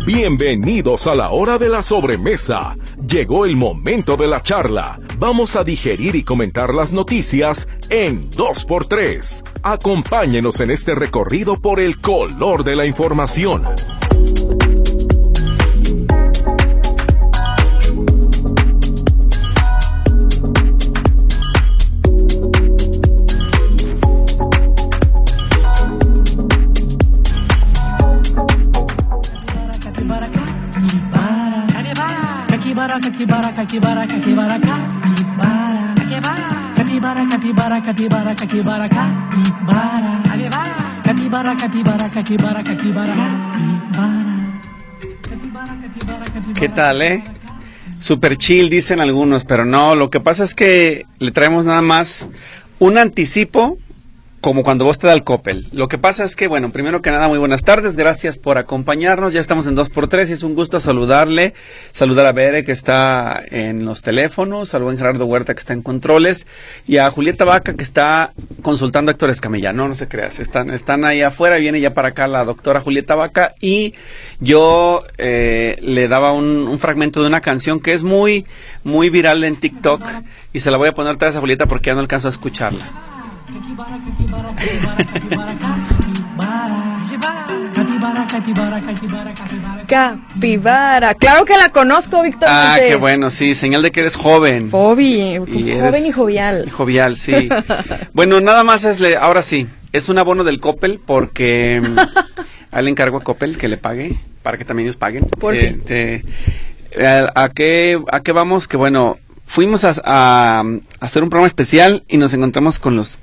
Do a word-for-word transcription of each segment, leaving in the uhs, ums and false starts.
Bienvenidos a la hora de la sobremesa. Llegó el momento de la charla. Vamos a digerir y comentar las noticias en dos por tres. Acompáñenos en este recorrido por el color de la información. Capibara, capibara, capibara, capibara, capibara, capibara, capibara, capibara, capibara, capibara, capibara, capibara, capibara, capibara. ¿Qué tal, eh? Super chill, dicen algunos, pero no, lo que pasa es que le traemos nada más un anticipo, como cuando vos te da el Coppel. Lo que pasa es que, bueno, primero que nada, muy buenas tardes, gracias por acompañarnos, ya estamos en dos por tres y es un gusto saludarle, saludar a Bere que está en los teléfonos, saludar a Gerardo Huerta que está en controles y a Julieta Vaca que está consultando a Héctor Escamilla. No, no se creas, están, están ahí afuera, viene ya para acá la doctora Julieta Vaca y yo eh, le daba un, un fragmento de una canción que es muy, muy viral en TikTok y se la voy a poner otra vez a Julieta porque ya no alcanzo a escucharla. Capibara, claro que la conozco, Víctor. Ah, qué bueno, sí, señal de que eres joven. Fobi, y joven y jovial. Y jovial, sí. Bueno, nada más es, le, ahora sí, es un abono del Coppel porque a él le encargo a Coppel que le pague, para que también ellos paguen. Por eh, fin. Te, a, a, qué, ¿A qué vamos? Que bueno, fuimos a, a, a hacer un programa especial y nos encontramos con los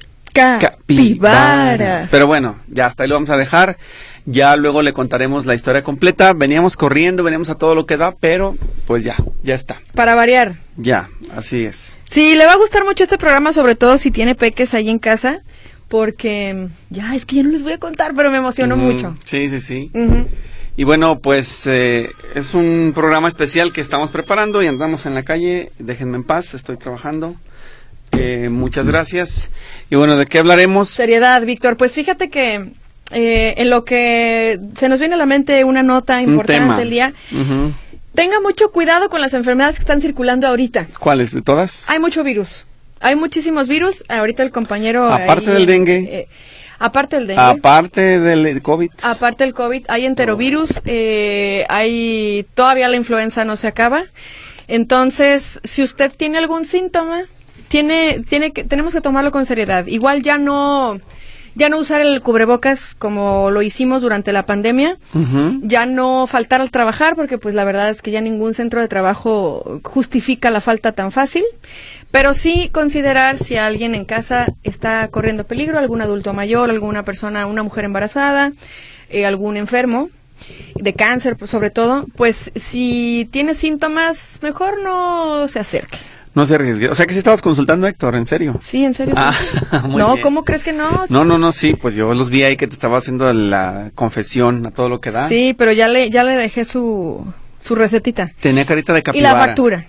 capibaras. Pero bueno, ya hasta ahí lo vamos a dejar. Ya luego le contaremos la historia completa. Veníamos corriendo, veníamos a todo lo que da, pero pues ya, ya está. Para variar. Ya, así es. Sí, le va a gustar mucho este programa, sobre todo si tiene peques ahí en casa, porque ya, es que ya no les voy a contar, pero me emocionó mm, mucho. Sí, sí, sí. Uh-huh. Y bueno, pues eh, es un programa especial que estamos preparando y andamos en la calle. Déjenme en paz, estoy trabajando. Eh, muchas gracias. Y bueno, ¿de qué hablaremos? Seriedad, Víctor. Pues fíjate que eh, en lo que se nos viene a la mente una nota importante del día. Uh-huh. Tenga mucho cuidado con las enfermedades que están circulando ahorita. ¿Cuáles? ¿De todas? Hay mucho virus. Hay muchísimos virus. Ahorita el compañero... Aparte ahí, del dengue. Eh, aparte del dengue. Aparte del COVID. Aparte del COVID. Hay enterovirus. Eh, hay... Todavía la influenza no se acaba. Entonces, si usted tiene algún síntoma... Tiene, tiene que, tenemos que tomarlo con seriedad. Igual ya no, ya no usar el cubrebocas como lo hicimos durante la pandemia. Uh-huh. Ya no faltar al trabajar, porque pues la verdad es que ya ningún centro de trabajo justifica la falta tan fácil. Pero sí considerar si alguien en casa está corriendo peligro, algún adulto mayor, alguna persona, una mujer embarazada, eh, algún enfermo de cáncer, pues, sobre todo, pues si tiene síntomas, mejor no se acerque. No se arriesgue. O sea que sí estabas consultando, Héctor, ¿en serio? Sí, en serio. Ah, muy no, bien. ¿Cómo crees que no? No, no, no, sí, pues yo los vi ahí que te estaba haciendo la confesión a todo lo que da. Sí, pero ya le, ya le dejé su, su recetita. Tenía carita de capibara. Y la factura.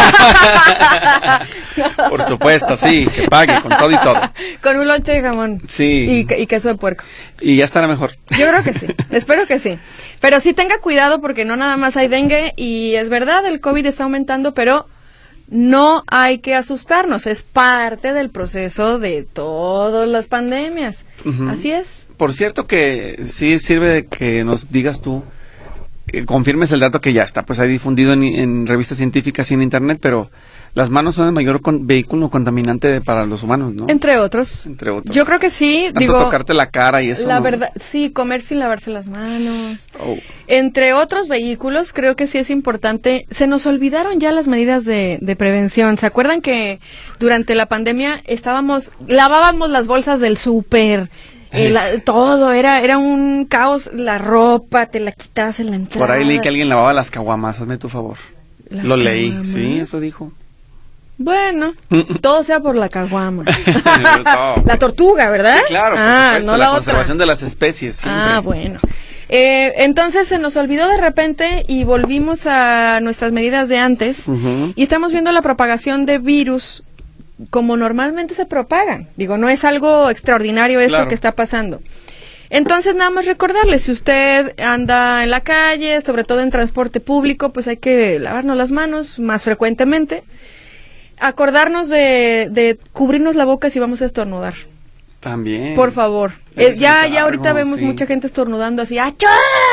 Por supuesto, sí, que pague con todo y todo. Con un lonche de jamón. Sí. Y, y queso de puerco. Y ya estará mejor. Yo creo que sí, espero que sí. Pero sí tenga cuidado porque no nada más hay dengue y es verdad, el COVID está aumentando, pero... No hay que asustarnos, es parte del proceso de todas las pandemias. Uh-huh. Así es. Por cierto que sí sirve de que nos digas tú, eh, confirmes el dato que ya está, pues hay difundido en, en revistas científicas y en internet, pero las manos son el mayor con, vehículo contaminante para los humanos, ¿no? Entre otros. Entre otros. Yo creo que sí. Tanto digo, tocarte la cara y eso. La ¿no? verdad, sí, comer sin lavarse las manos. Oh. Entre otros vehículos, creo que sí es importante. Se nos olvidaron ya las medidas de, de prevención. ¿Se acuerdan que durante la pandemia estábamos, lavábamos las bolsas del súper? Eh, la, todo, era era un caos, la ropa, te la quitabas en la entrada. Por ahí leí que alguien lavaba las caguamas, hazme tu favor. Las Lo leí, caguamas. Sí, eso dijo. Bueno, todo sea por la caguama. No. La tortuga, ¿verdad? Sí, claro, por ah, supuesto, no la, la conservación otra. de las especies, siempre. Ah, bueno. Eh, entonces se nos olvidó de repente y volvimos a nuestras medidas de antes. Uh-huh. Y estamos viendo la propagación de virus como normalmente se propagan. Digo, no es algo extraordinario esto Claro. que está pasando. Entonces, nada más recordarle, si usted anda en la calle, sobre todo en transporte público, pues hay que lavarnos las manos más frecuentemente. Acordarnos de, de cubrirnos la boca si vamos a estornudar. También. Por favor. Eh, ya ya ahorita algo, vemos sí. mucha gente estornudando así. ¡Achá!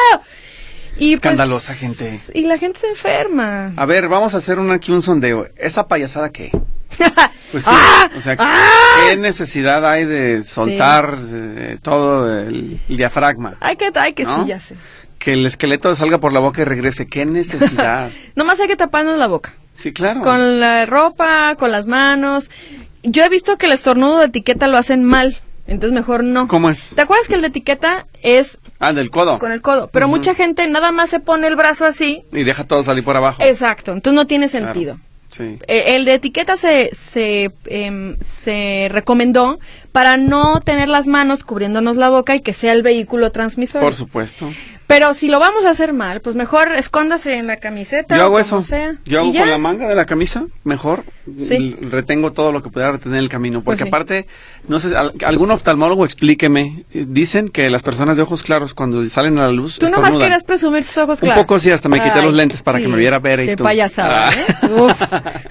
Y Escandalosa pues, gente. Y la gente se enferma. A ver, vamos a hacer un, aquí un sondeo. ¿Esa payasada qué? Pues sí, ¡Ah! o sea, ¡Ah! ¿qué necesidad hay de soltar sí. eh, todo el, el diafragma? Hay que, hay que ¿no? sí, ya sé. Que el esqueleto salga por la boca y regrese. ¿Qué necesidad? Nomás hay que taparnos la boca. Sí, claro. Con la ropa, con las manos. Yo he visto que el estornudo de etiqueta lo hacen mal, entonces mejor no. ¿Cómo es? ¿Te acuerdas que el de etiqueta es Ah, del codo. con el codo? Pero Uh-huh. mucha gente nada más se pone el brazo así. Y deja todo salir por abajo. Exacto, entonces no tiene Claro. sentido. Sí. Eh, el de etiqueta se se, em, se recomendó para no tener las manos cubriéndonos la boca y que sea el vehículo transmisor. Por supuesto. Pero si lo vamos a hacer mal, pues mejor escóndase en la camiseta. Yo hago o eso. como sea, Yo hago y ya. con la manga de la camisa, mejor. Sí. l- Retengo todo lo que pudiera retener en el camino. Porque Pues sí. aparte, no sé, al- algún oftalmólogo explíqueme. eh, Dicen que las personas de ojos claros, cuando salen a la luz, Tú nomás estornudan. querías presumir tus ojos Un claros. poco sí, hasta me quité Ay, los lentes para que me viera ver y qué tú. payasada, Ah. ¿eh? Uf.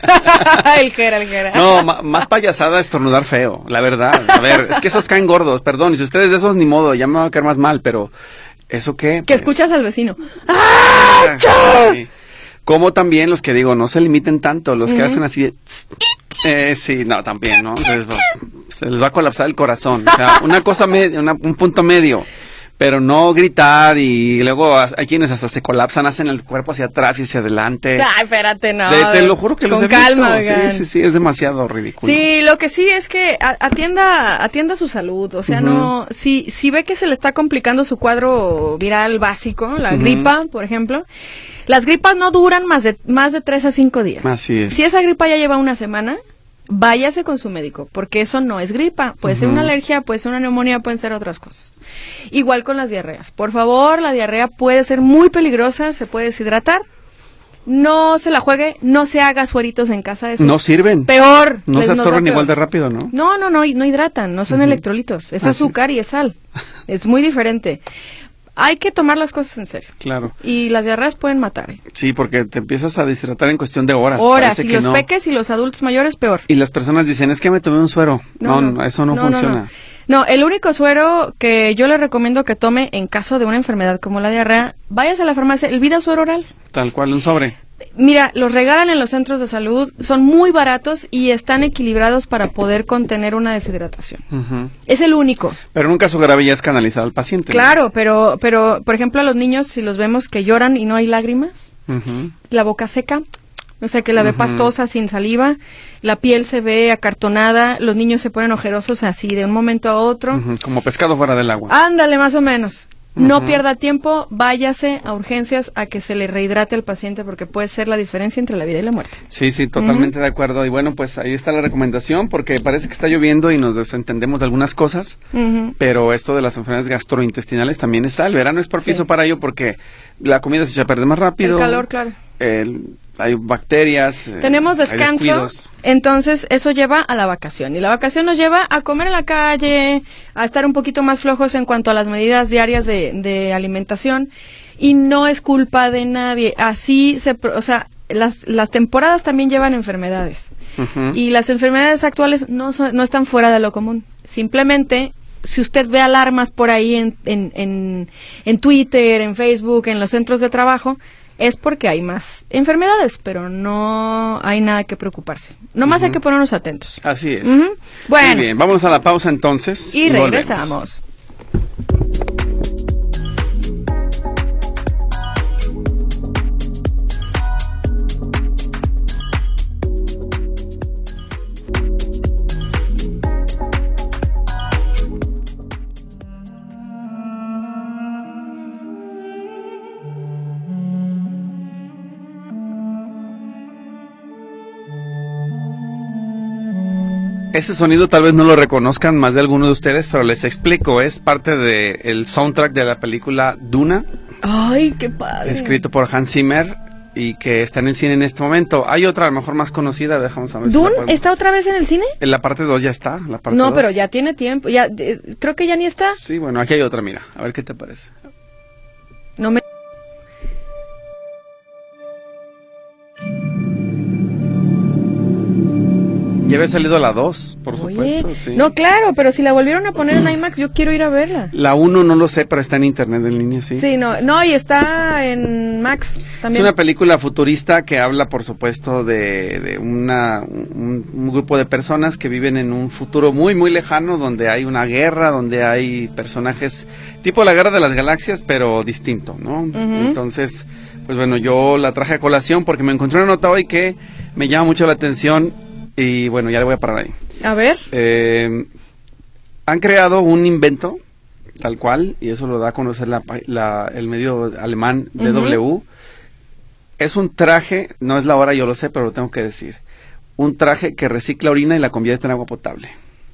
el Jera, el Jera. No, ma- más payasada estornudar feo, la verdad. A ver, es que esos caen gordos, perdón. Y si ustedes de esos, ni modo, ya me va a caer más mal, pero ¿eso qué? Que Pues, escuchas al vecino. ah, sí. Como también los que digo, no se limiten tanto, los que Ujú. hacen así de... Eh, sí, no, también, ¿no? Se les, va, se les va a colapsar el corazón. O sea, una cosa media, una- un punto medio. Pero no gritar y luego as- hay quienes hasta se colapsan, hacen el cuerpo hacia atrás y hacia adelante. Ay, espérate, no. De- te lo juro que los Con he visto. calma, oigan. Sí, sí, sí, es demasiado ridículo. Sí, lo que sí es que a- atienda atienda su salud, o sea, Ujú. no si si ve que se le está complicando su cuadro viral básico, la Ujú. gripa, por ejemplo. Las gripas no duran más de más de tres a cinco días. Así es. Si esa gripa ya lleva una semana, váyase con su médico, porque eso no es gripa, puede ser Ujú. una alergia, puede ser una neumonía, pueden ser otras cosas. Igual con las diarreas. Por favor, la diarrea puede ser muy peligrosa, se puede deshidratar. No se la juegue, no se haga sueritos en casa, eso No es sirven. peor. No les se nos va absorben peor. igual de rápido, ¿no? No, no, no, no hidratan, no son Ujú. electrolitos, es Así azúcar y es sal. Es muy diferente. Hay que tomar las cosas en serio. Claro. Y las diarreas pueden matar. ¿eh? Sí, porque te empiezas a deshidratar en cuestión de horas. Horas, Parece y que los no. peques y los adultos mayores peor. Y las personas dicen, es que me tomé un suero. No, no, eso no, funciona. No, No, el único suero que yo le recomiendo que tome en caso de una enfermedad como la diarrea, váyase a la farmacia, el Vida Suero Oral. Tal cual, un sobre. Mira, los regalan en los centros de salud, son muy baratos y están equilibrados para poder contener una deshidratación. Ujú. Es el único. Pero en un caso grave ya es canalizar al paciente. ¿no? Claro, pero, pero, por ejemplo, a los niños, si los vemos que lloran y no hay lágrimas, Ujú. la boca seca, o sea, que la ve Ujú. pastosa, sin saliva, la piel se ve acartonada, los niños se ponen ojerosos así de un momento a otro. Ujú, como pescado fuera del agua. Ándale, más o menos. No Ujú. pierda tiempo, váyase a urgencias a que se le rehidrate al paciente porque puede ser la diferencia entre la vida y la muerte. Sí, sí, totalmente de acuerdo. Y bueno, pues ahí está la recomendación, porque parece que está lloviendo y nos desentendemos de algunas cosas, Ujú. pero esto de las enfermedades gastrointestinales también está. El verano es propicio Sí. para ello porque la comida se echa a perder más rápido. El calor, claro. el- hay bacterias. eh, Tenemos hay descanso, descuidos. entonces eso lleva a la vacación. Y la vacación nos lleva a comer en la calle, a estar un poquito más flojos en cuanto a las medidas diarias de, de alimentación. Y no es culpa de nadie. Así se, pro- o sea, las, las temporadas también llevan enfermedades. Ujú. Y las enfermedades actuales no, son- no están fuera de lo común. Simplemente, si usted ve alarmas por ahí en, en, en, en Twitter, en Facebook, en los centros de trabajo, es porque hay más enfermedades, pero no hay nada que preocuparse. Nomás Ujú. hay que ponernos atentos. Así es. Ujú. Bueno. Muy bien, vamos a la pausa entonces. Y volvemos. regresamos. Ese sonido tal vez no lo reconozcan más de algunos de ustedes, pero les explico. Es parte del soundtrack de la película Duna, Ay, qué padre. escrito por Hans Zimmer. y que está en el cine en este momento. Hay otra, a lo mejor más conocida, dejamos a ver. ¿Dune si la podemos... está otra vez en el cine? En la parte dos ya está. La parte No, dos. pero ya tiene tiempo. Ya, eh, creo que ya ni está. Sí, bueno, aquí hay otra, mira. A ver qué te parece. No me... Ya había salido la dos, por Oye, supuesto, sí. No, claro, pero si la volvieron a poner en IMAX, yo quiero ir a verla. La uno no lo sé, pero está en internet en línea, sí. Sí, no, no, y está en Max también. Es una película futurista que habla, por supuesto, de, de una, un, un grupo de personas que viven en un futuro muy, muy lejano, donde hay una guerra, donde hay personajes tipo la Guerra de las Galaxias, pero distinto, ¿no? Uh-huh. Entonces, pues bueno, yo la traje a colación porque me encontré una nota hoy que me llama mucho la atención y bueno, ya le voy a parar ahí. A ver. Eh, han creado un invento, tal cual, y eso lo da a conocer la, la, el medio alemán D W. Uh-huh. Es un traje, no es la hora, yo lo sé, pero lo tengo que decir. Un traje que recicla orina y la convierte en agua potable.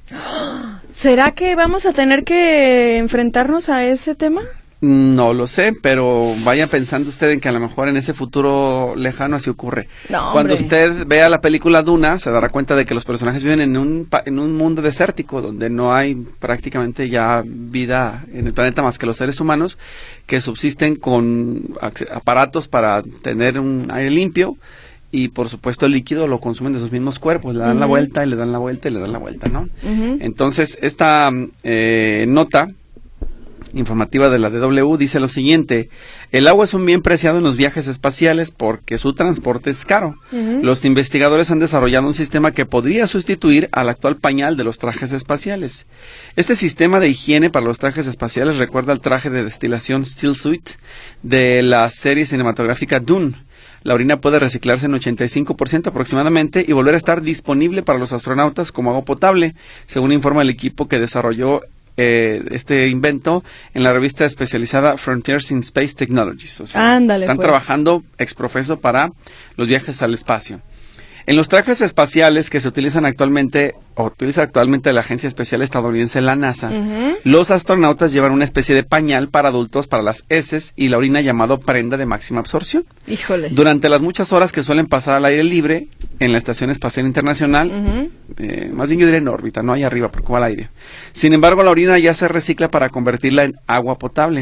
¿Será que vamos a tener que enfrentarnos a ese tema? No lo sé, pero vaya pensando usted en que a lo mejor en ese futuro lejano así ocurre. No, Cuando hombre. usted vea la película Duna, se dará cuenta de que los personajes viven en un, pa- en un mundo desértico, donde no hay prácticamente ya vida en el planeta más que los seres humanos, que subsisten con ac- aparatos para tener un aire limpio, y por supuesto el líquido lo consumen de sus mismos cuerpos, le dan Uh-huh. la vuelta y le dan la vuelta y le dan la vuelta, ¿no? Uh-huh. Entonces, esta eh, nota informativa de la D W dice lo siguiente: el agua es un bien preciado en los viajes espaciales porque su transporte es caro. Uh-huh. Los investigadores han desarrollado un sistema que podría sustituir al actual pañal de los trajes espaciales. Este sistema de higiene para los trajes espaciales recuerda al traje de destilación Still Suit de la serie cinematográfica Dune. La orina puede reciclarse en ochenta y cinco por ciento aproximadamente y volver a estar disponible para los astronautas como agua potable, según informa el equipo que desarrolló Eh, este invento en la revista especializada Frontiers in Space Technologies. O sea, Ándale, están pues. trabajando exprofeso para los viajes al espacio. En los trajes espaciales que se utilizan actualmente, o utiliza actualmente la agencia espacial estadounidense, la NASA, Uh-huh. los astronautas llevan una especie de pañal para adultos para las heces y la orina llamado prenda de máxima absorción. Híjole. Durante las muchas horas que suelen pasar al aire libre en la Estación Espacial Internacional, Uh-huh. eh, más bien yo diría en órbita, no ahí arriba, porque va al aire. Sin embargo, la orina ya se recicla para convertirla en agua potable.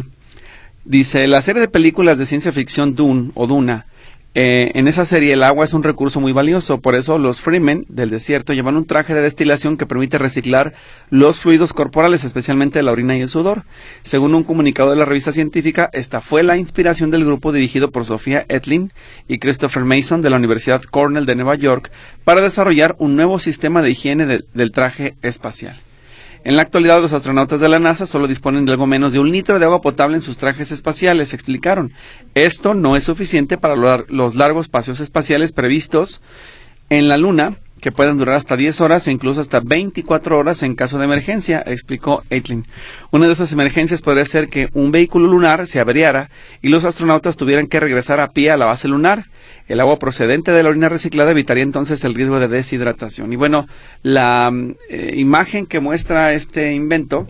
Dice, la serie de películas de ciencia ficción Dune o Duna, eh, en esa serie el agua es un recurso muy valioso, por eso los Freemen del desierto llevan un traje de destilación que permite reciclar los fluidos corporales, especialmente la orina y el sudor. Según un comunicado de la revista científica, esta fue la inspiración del grupo dirigido por Sofía Etlin y Christopher Mason de la Universidad Cornell de Nueva York para desarrollar un nuevo sistema de higiene de, del traje espacial. En la actualidad, los astronautas de la NASA solo disponen de algo menos de un litro de agua potable en sus trajes espaciales, explicaron. Esto no es suficiente para lo- los largos paseos espaciales previstos en la Luna, que pueden durar hasta diez horas e incluso hasta veinticuatro horas en caso de emergencia, explicó Eitlin. Una de esas emergencias podría ser que un vehículo lunar se averiara y los astronautas tuvieran que regresar a pie a la base lunar. El agua procedente de la orina reciclada evitaría entonces el riesgo de deshidratación. Y bueno, la eh, imagen que muestra este invento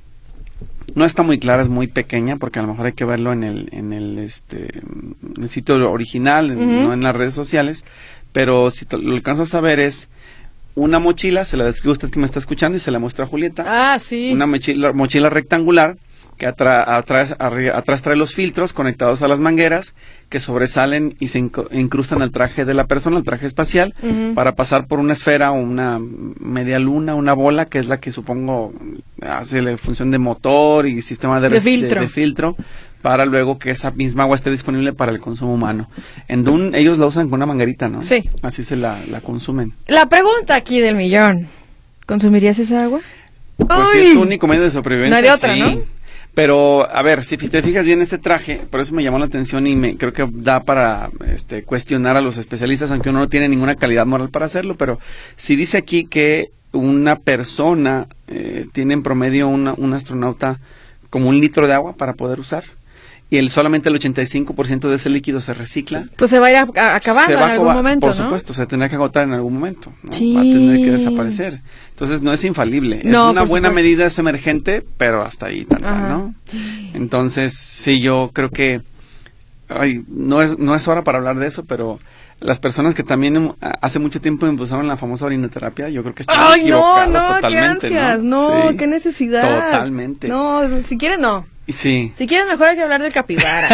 no está muy clara, es muy pequeña, porque a lo mejor hay que verlo en el, en el, este, en el sitio original, en- Ujú. no en las redes sociales, pero si te- lo alcanzas a ver es una mochila, se la describe usted que me está escuchando y se la muestra a Julieta, Ah, sí. una mochila, mochila rectangular que atra- atrás, arri- atrás trae los filtros conectados a las mangueras que sobresalen y se inco- incrustan al traje de la persona, al traje espacial, Ujú. para pasar por una esfera o una media luna, una bola, que es la que supongo hace la función de motor y sistema de, De res- filtro. de filtro, para luego que esa misma agua esté disponible para el consumo humano. En Dune ellos la usan con una manguerita, ¿no? Sí. Así se la, la consumen. La pregunta aquí del millón. ¿Consumirías esa agua? Pues si ¡Ay! es tu único medio de sobrevivencia, No hay de otra, sí. ¿no? Pero, a ver, si te fijas bien este traje, por eso me llamó la atención y me creo que da para este, cuestionar a los especialistas, aunque uno no tiene ninguna calidad moral para hacerlo, pero si dice aquí que una persona eh, tiene en promedio una, un astronauta como un litro de agua para poder usar, y el solamente el ochenta y cinco por ciento de ese líquido se recicla, Pues se va a ir a- a- acabando se va en a algún acabar, momento, por ¿no? supuesto, se tendrá que agotar en algún momento, ¿no? Sí. Va a tener que desaparecer. Entonces no es infalible, No, es una por buena supuesto. medida, es emergente, pero hasta ahí, tanta, Ajá. ¿no? Entonces, sí, yo creo que ay, no es, no es hora para hablar de eso, pero las personas que también hace mucho tiempo impulsaron la famosa orinoterapia, yo creo que están Ay, equivocadas no, no, totalmente, qué ansias, ¿no? no, Sí, qué necesidad. Totalmente. No, si quieres no. Sí. Si quieres mejor hay que hablar del capibara.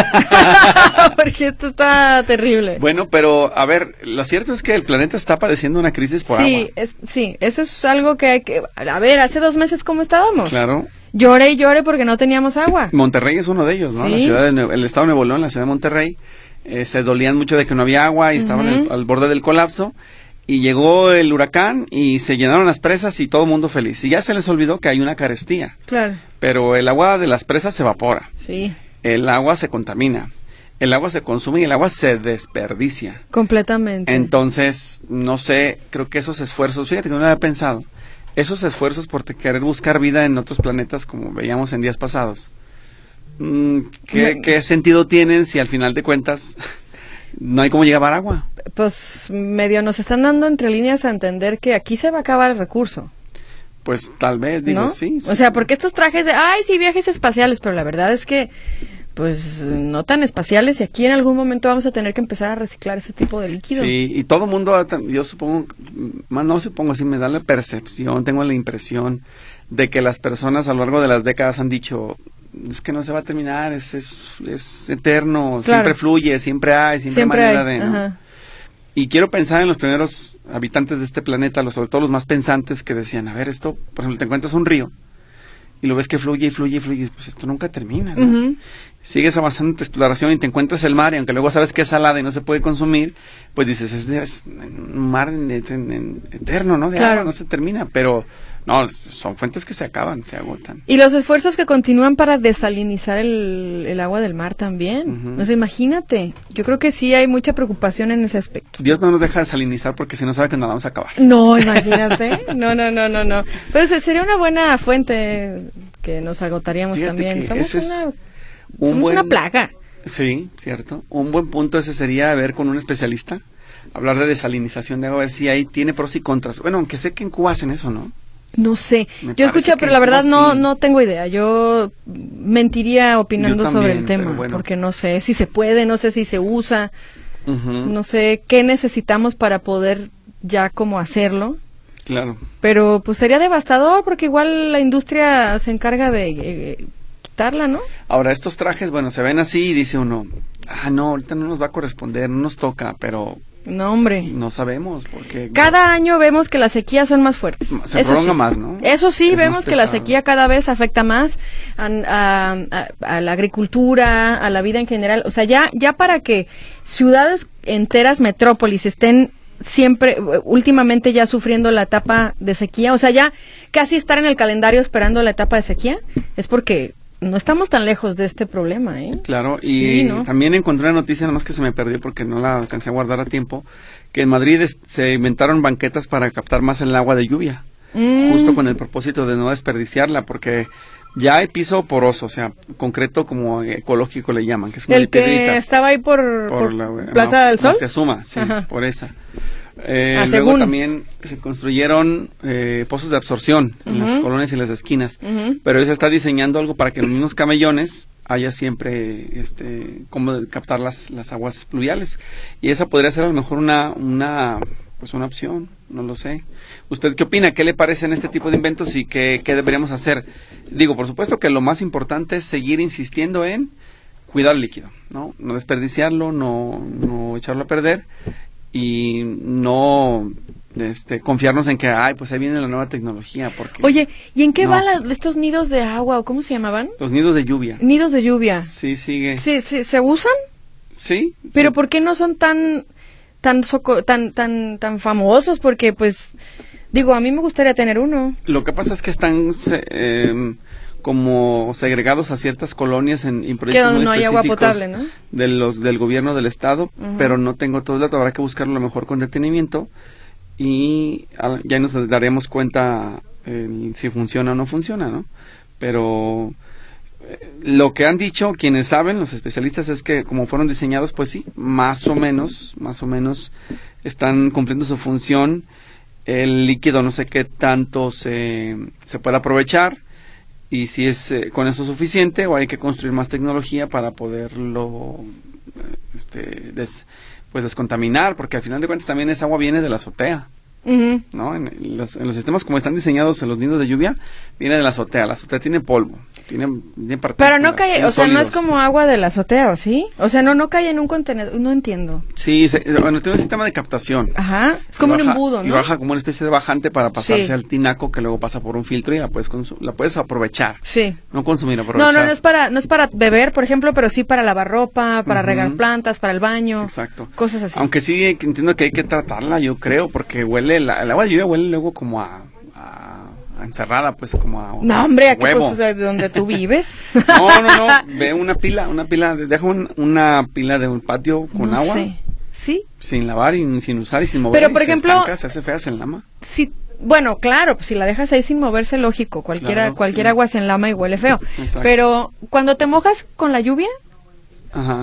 Porque esto está terrible. Bueno, pero a ver, lo cierto es que el planeta está padeciendo una crisis por sí, agua. es, sí, eso es algo que hay que... A ver, hace dos meses, ¿cómo estábamos? Claro. Lloré y lloré porque no teníamos agua. Monterrey es uno de ellos, ¿no? Sí. La ciudad de Nue- el estado de Nuevo León, la ciudad de Monterrey, eh, se dolían mucho de que no había agua y estaban Ujú. al, al borde del colapso. Y llegó el huracán y se llenaron las presas y todo el mundo feliz. Y ya se les olvidó que hay una carestía. Claro. Pero el agua de las presas se evapora. Sí, El agua se contamina. El agua se consume y el agua se desperdicia. completamente. Entonces, no sé, creo que esos esfuerzos, fíjate que no lo había pensado, esos esfuerzos por te- querer buscar vida en otros planetas, como veíamos en días pasados, mm, ¿qué, No. qué sentido tienen si al final de cuentas no hay cómo llevar agua? Pues medio nos están dando entre líneas a entender que aquí se va a acabar el recurso, Pues tal vez, digo, ¿no? sí. sí, O sea, sí. porque estos trajes de, ay, sí, viajes espaciales, pero la verdad es que, pues, no tan espaciales y aquí en algún momento vamos a tener que empezar a reciclar ese tipo de líquido. Sí, y todo mundo, ha tam- yo supongo, más no supongo, así me da la percepción, tengo la impresión de que las personas a lo largo de las décadas han dicho, es que no se va a terminar, es, es, es eterno, Claro. siempre fluye, siempre hay, siempre, Siempre hay hay. manera de, ¿no? Ajá. Y quiero pensar en los primeros habitantes de este planeta, los, sobre todo los más pensantes, que decían, a ver, esto, por ejemplo, te encuentras un río y lo ves que fluye y fluye y fluye, pues esto nunca termina, ¿no? Ujú. Sigues avanzando en tu exploración y te encuentras el mar, y aunque luego sabes que es salada y no se puede consumir, pues dices, es, de- es un mar en- en- en- eterno, ¿no? De Claro. agua, no se termina, pero no, son fuentes que se acaban, se agotan. Y los esfuerzos que continúan para desalinizar el, el agua del mar también. Ujú. O sea, imagínate. Yo creo que sí hay mucha preocupación en ese aspecto. Dios no nos deja desalinizar porque si no sabe que nos la vamos a acabar. No, imagínate. No, no, no, no, no. Pues eh, sería una buena fuente que nos agotaríamos Fíjate también. que Somos, ese es una, un somos buen- una plaga. Sí, cierto. Un buen punto ese sería ver con un especialista, hablar de desalinización de agua, a ver si ahí tiene pros y contras. Bueno, aunque sé que en Cuba hacen eso, ¿no? No sé. Me Yo escuché, parece que pero la verdad no, no, sí. no tengo idea. Yo mentiría opinando Yo sobre también, el tema, pero bueno. porque no sé si se puede, no sé si se usa, Ujú, no sé qué necesitamos para poder ya como hacerlo. Claro. Pero pues sería devastador porque igual la industria se encarga de eh, quitarla, ¿no? Ahora, estos trajes, bueno, se ven así y dice uno, ah, no, ahorita no nos va a corresponder, no nos toca, pero No, hombre. no sabemos porque... Cada año vemos que las sequías son más fuertes. Se Eso prolonga sí. más, ¿no? Eso sí, Es vemos más que la pesado. sequía cada vez afecta más a, a- a- a la agricultura, a la vida en general. O sea, ya, ya para que ciudades enteras, metrópolis, estén siempre, últimamente ya sufriendo la etapa de sequía, o sea, ya casi estar en el calendario esperando la etapa de sequía, es porque no estamos tan lejos de este problema, ¿eh? Claro, y Sí, ¿no? también encontré una noticia, nada más que se me perdió porque no la alcancé a guardar a tiempo, que en Madrid es- se inventaron banquetas para captar más el agua de lluvia, Mm. justo con el propósito de no desperdiciarla, porque ya hay piso poroso, o sea, concreto como ecológico le llaman, que es como El de que piedritas. estaba ahí por, por por la Plaza Ma- del Sol. Moctezuma, sí, Ajá. por esa. Eh, Ah, luego según. también se construyeron eh, pozos de absorción en las Ujú. colonias y las esquinas, Ujú. pero se está diseñando algo para que en los mismos camellones haya siempre este cómo de- captar las, las aguas pluviales, y esa podría ser a lo mejor una una pues una opción, no lo sé. ¿Usted qué opina? ¿Qué le parecen este tipo de inventos y qué, qué deberíamos hacer? Digo, por supuesto que lo más importante es seguir insistiendo en cuidar el líquido, ¿no? No desperdiciarlo, no, no echarlo a perder y no este, confiarnos en que, ay, pues ahí viene la nueva tecnología, porque Oye, ¿y en qué No. van la- estos nidos de agua o cómo se llamaban? los nidos de lluvia, Nidos de lluvia. sí, sigue, Sí, sí, ¿se usan? sí, Pero sí. ¿por qué no son tan tan soco- tan tan tan famosos? Porque pues digo, a mí me gustaría tener uno. Lo que pasa es que están se- em, como segregados a ciertas colonias en, en proyectos donde muy no hay agua específicos potable, ¿no? de los, del gobierno del estado, Ujú. pero no tengo todo el dato, habrá que buscarlo a lo mejor con detenimiento y ah, ya nos daremos cuenta eh, si funciona o no funciona, ¿no? Pero eh, lo que han dicho quienes saben, los especialistas, es que como fueron diseñados, pues sí, más o menos, más o menos están cumpliendo su función. El líquido no sé qué tanto se, se puede aprovechar y si es eh, con eso suficiente o hay que construir más tecnología para poderlo este, des, pues descontaminar, porque al final de cuentas también esa agua viene de la azotea. Ujú. ¿No? En los, en los sistemas como están diseñados en los nidos de lluvia, viene de la azotea. La azotea tiene polvo, tiene, tiene partículas. Pero no cae, tiene o sea, no sólidos. es como agua de la azotea, ¿o sí? O sea, no no cae en un contenedor, no entiendo. Sí, se, bueno, tiene un sistema de captación. Ajá, es como Y un baja- embudo, Y ¿no? baja como una especie de bajante para pasarse Sí. al tinaco que luego pasa por un filtro y la puedes, consu- la puedes aprovechar. Sí. No consumir, aprovechar. No, no, no es para no es para beber, por ejemplo, pero sí para lavar ropa, para Ujú. regar plantas, para el baño. Exacto. Cosas así. Aunque sí entiendo que hay que tratarla, yo creo, porque huele, la, el agua de lluvia huele luego como a, a, a encerrada, pues como a No, hombre, aquí huevo. pues, o sea, de donde tú vives. No, no, no, ve una pila, una pila, deja un- una pila de un patio con No agua, sé. Sí, sin lavar y sin usar y sin mover. Pero, y por se ejemplo- estanca, se hace fea, se enlama. sí. Bueno, claro, pues si la dejas ahí sin moverse, lógico, cualquiera Claro, cualquier sí. agua se enlama y huele feo. Exacto. Pero cuando te mojas con la lluvia, Ajá.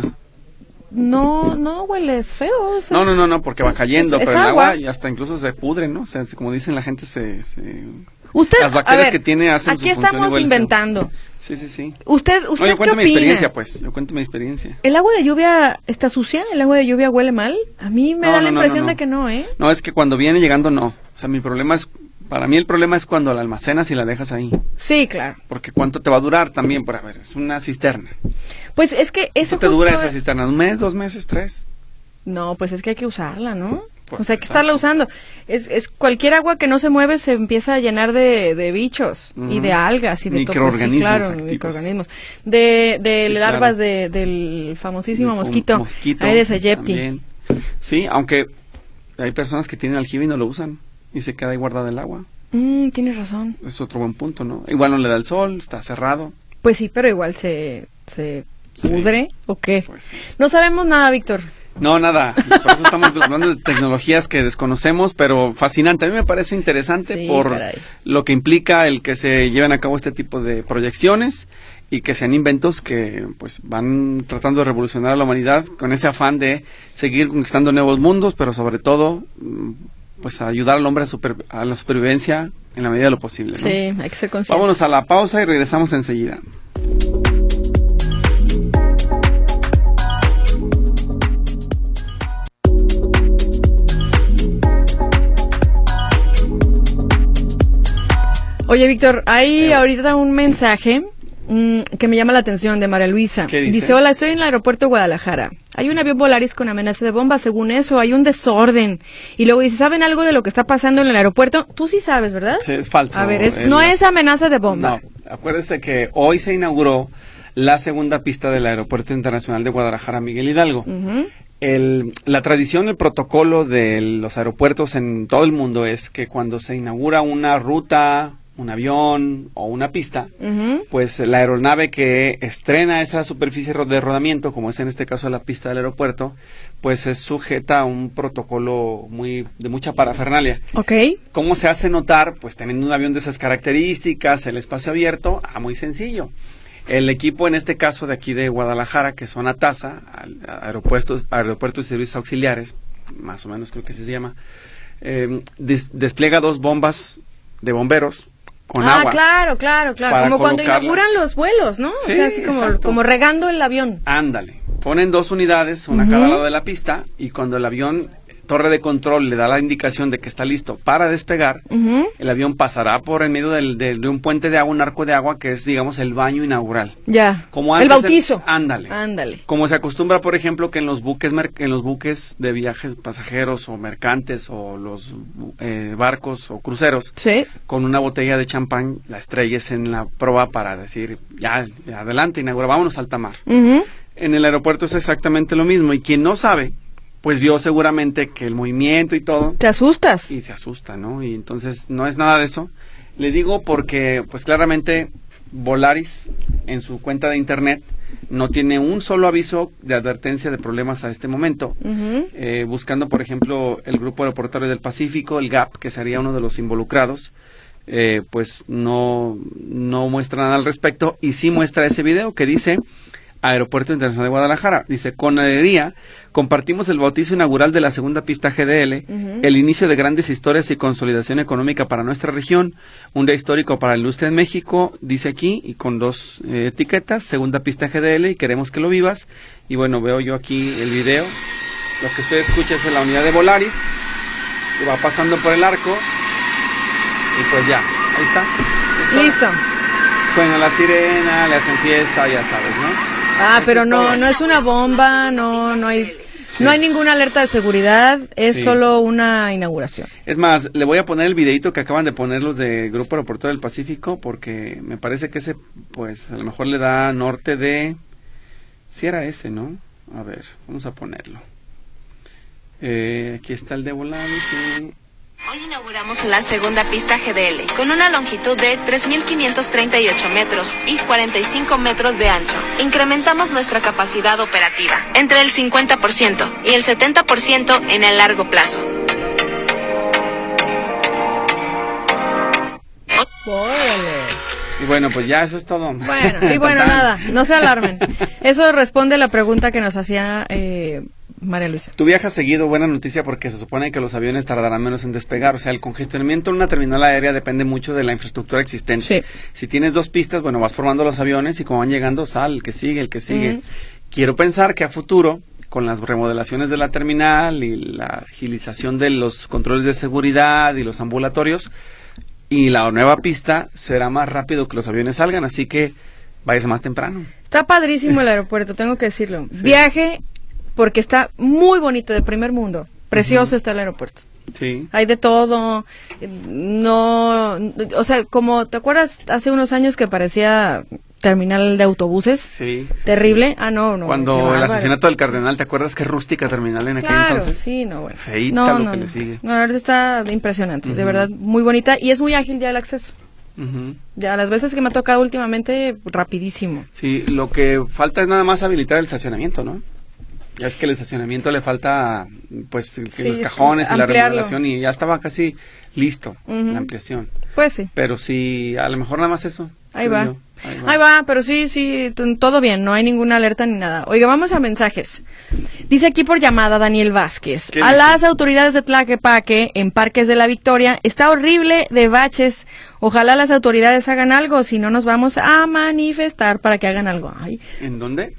no no hueles feo. o sea, No, no, no, no, porque va es- cayendo, es pero el agua. agua y hasta incluso se pudre, ¿no? O sea, como dicen la gente, se... se... Usted, Las a bacterias ver, que tiene hacen su aquí función estamos igual feo. inventando. Sí, sí, sí. ¿Usted, usted No, yo qué cuento mi opina? experiencia, pues, yo cuento mi experiencia. ¿El agua de lluvia está sucia? ¿El agua de lluvia huele mal? A mí me No, da no, la no, impresión no, no. de que no, ¿eh? No, es que cuando viene llegando, no. O sea, mi problema es... Para mí el problema es cuando la almacenas y la dejas ahí. Sí, claro. Porque ¿cuánto te va a durar también? Por a ver, es una cisterna. Pues es que eso ¿Cuánto te dura justo- esa cisterna? ¿Un mes, dos meses, tres? No, pues es que hay que usarla, ¿no? Pues, o sea, hay que exacto. estarla usando. Es, es cualquier agua que no se mueve se empieza a llenar de, de bichos y Ujú. de algas y de to- Microorganismos sí, claro, activos. microorganismos. De, de Sí, larvas claro. de, del famosísimo El fu- mosquito. mosquito Aedes aegypti. también. Sí, aunque hay personas que tienen aljibe y no lo usan y se queda ahí guardada el agua. Mm, tienes razón. Es otro buen punto, ¿no? Igual no le da el sol, está cerrado. Pues sí, pero igual se, se Sí. pudre o qué. Pues sí. No sabemos nada, Víctor. No, nada. Por eso estamos hablando de tecnologías que desconocemos, pero fascinante. A mí me parece interesante Sí, por caray. lo que implica el que se lleven a cabo este tipo de proyecciones y que sean inventos que pues van tratando de revolucionar a la humanidad con ese afán de seguir conquistando nuevos mundos, pero sobre todo mm, pues ayudar al hombre a, super- a la supervivencia en la medida de lo posible, ¿no? Sí, hay que ser conscientes. Vámonos a la pausa y regresamos enseguida. Oye, Víctor, hay Eh. ahorita un mensaje mm, que me llama la atención de María Luisa. ¿Qué dice? hola, estoy en el aeropuerto de Guadalajara. Hay un avión Volaris con amenaza de bomba, según eso, hay un desorden. Y luego dice, ¿saben algo de lo que está pasando en el aeropuerto? Tú sí sabes, ¿verdad? Sí, es falso. A ver, es- El- no es amenaza de bomba. No, acuérdese que hoy se inauguró la segunda pista del Aeropuerto Internacional de Guadalajara Miguel Hidalgo. Ujú. El- la tradición, el protocolo de los aeropuertos en todo el mundo es que cuando se inaugura una ruta, un avión o una pista, Ujú. pues la aeronave que estrena esa superficie ro- de rodamiento, como es en este caso la pista del aeropuerto, pues es sujeta a un protocolo muy de mucha parafernalia. Ok. ¿Cómo se hace notar? Pues teniendo un avión de esas características, el espacio abierto, ah, muy sencillo. El equipo, en este caso de aquí de Guadalajara, que son ATASA, al- a- Aeropuertos, Aeropuertos y Servicios Auxiliares, más o menos creo que así se llama, eh, des- despliega dos bombas de bomberos con ah, agua. claro, claro, claro. para Como cuando colocarlas. inauguran los vuelos, ¿no? Sí, o sea, así como, exacto. como regando el avión. Ándale. Ponen dos unidades, una a Ujú. cada lado de la pista, y cuando el avión, torre de control, le da la indicación de que está listo para despegar, Ujú. el avión pasará por en medio del- del- de un puente de agua, un arco de agua, que es, digamos, el baño inaugural. Ya. Como el antes bautizo. ándale. Ándale. Como se acostumbra, por ejemplo, que en los buques mer- en los buques de viajes pasajeros o mercantes o los eh, barcos o cruceros, Sí. con una botella de champán la estrelles en la proa para decir, ya, ya adelante, inaugura, vámonos a alta mar. Ujú. En el aeropuerto es exactamente lo mismo, y quien no sabe, pues vio seguramente que el movimiento y todo, Te asustas. y se asusta, ¿no? Y entonces no es nada de eso. Le digo porque, pues claramente, Volaris, en su cuenta de internet, no tiene un solo aviso de advertencia de problemas a este momento. Ujú. Eh, buscando, por ejemplo, el Grupo Aeroportuario del Pacífico, el G A P, que sería uno de los involucrados, eh, pues no, no muestra nada al respecto, y sí muestra ese video que dice, Aeropuerto Internacional de Guadalajara. Dice, con alegría compartimos el bautizo inaugural de la segunda pista G D L, uh-huh. el inicio de grandes historias y consolidación económica para nuestra región, un día histórico para la industria en México, dice aquí, y con dos eh, etiquetas, segunda pista G D L, y queremos que lo vivas. Y bueno, veo yo aquí el video. Lo que usted escucha es la unidad de Volaris, que va pasando por el arco, y pues ya, ahí está. Listo. Suena la sirena, le hacen fiesta, ya sabes, ¿no? Ah, Eso pero es no, todo. no es una bomba, no, no hay, Sí. no hay ninguna alerta de seguridad, es Sí. solo una inauguración. Es más, le voy a poner el videito que acaban de poner los de Grupo Aeroportuario del Pacífico, porque me parece que ese, pues, a lo mejor le da norte de... Si era ese, ¿no? A ver, vamos a ponerlo. Eh, aquí está el de Volaris y... Hoy inauguramos la segunda pista G D L, con una longitud de tres mil quinientos treinta y ocho metros y cuarenta y cinco metros de ancho. Incrementamos nuestra capacidad operativa entre el cincuenta por ciento y el setenta por ciento en el largo plazo. Órale. Y bueno, pues ya eso es todo. Bueno, y bueno, Tan, tan. nada, no se alarmen. Eso responde a la pregunta que nos hacía eh, María Luisa. Tú viajas seguido, buena noticia, porque se supone que los aviones tardarán menos en despegar. O sea, el congestionamiento en una terminal aérea depende mucho de la infraestructura existente. Sí. Si tienes dos pistas, bueno, vas formando los aviones y como van llegando, sal, el que sigue, el que sigue. Mm. Quiero pensar que a futuro, con las remodelaciones de la terminal y la agilización de los controles de seguridad y los ambulatorios, y la nueva pista será más rápido que los aviones salgan, así que vayas más temprano. Está padrísimo el aeropuerto, tengo que decirlo. Sí. Viaje porque está muy bonito, de primer mundo. Precioso Ujú. está el aeropuerto. Sí. Hay de todo, eh, no, o sea, como, ¿te acuerdas hace unos años que parecía terminal de autobuses? Sí. sí, Terrible. sí. Ah, no, no. qué Cuando el bárbaro. asesinato del cardenal, ¿te acuerdas qué rústica terminal en aquel Claro, entonces? sí, no, bueno. Feíta no, lo no, que no. le sigue. No, la verdad está impresionante, de Ujú. verdad, muy bonita y es muy ágil ya el acceso. Ujú. Ya las veces que me ha tocado últimamente, rapidísimo. Sí, lo que falta es nada más habilitar el estacionamiento, ¿no? Ya es que el estacionamiento le falta, pues, que Sí, los es cajones y la ampliarlo. remodelación y ya estaba casi listo Ujú. la ampliación. Pues sí. Pero sí, a lo mejor nada más eso. Ahí creo va. yo. Ahí va. Ahí va, pero sí, sí, t- todo bien, no hay ninguna alerta ni nada. Oiga, vamos a mensajes. Dice aquí por llamada Daniel Vázquez. ¿Qué A dice? las autoridades de Tlaquepaque, en Parques de la Victoria, está horrible de baches. Ojalá las autoridades hagan algo, si no nos vamos a manifestar para que hagan algo. Ay. ¿En dónde?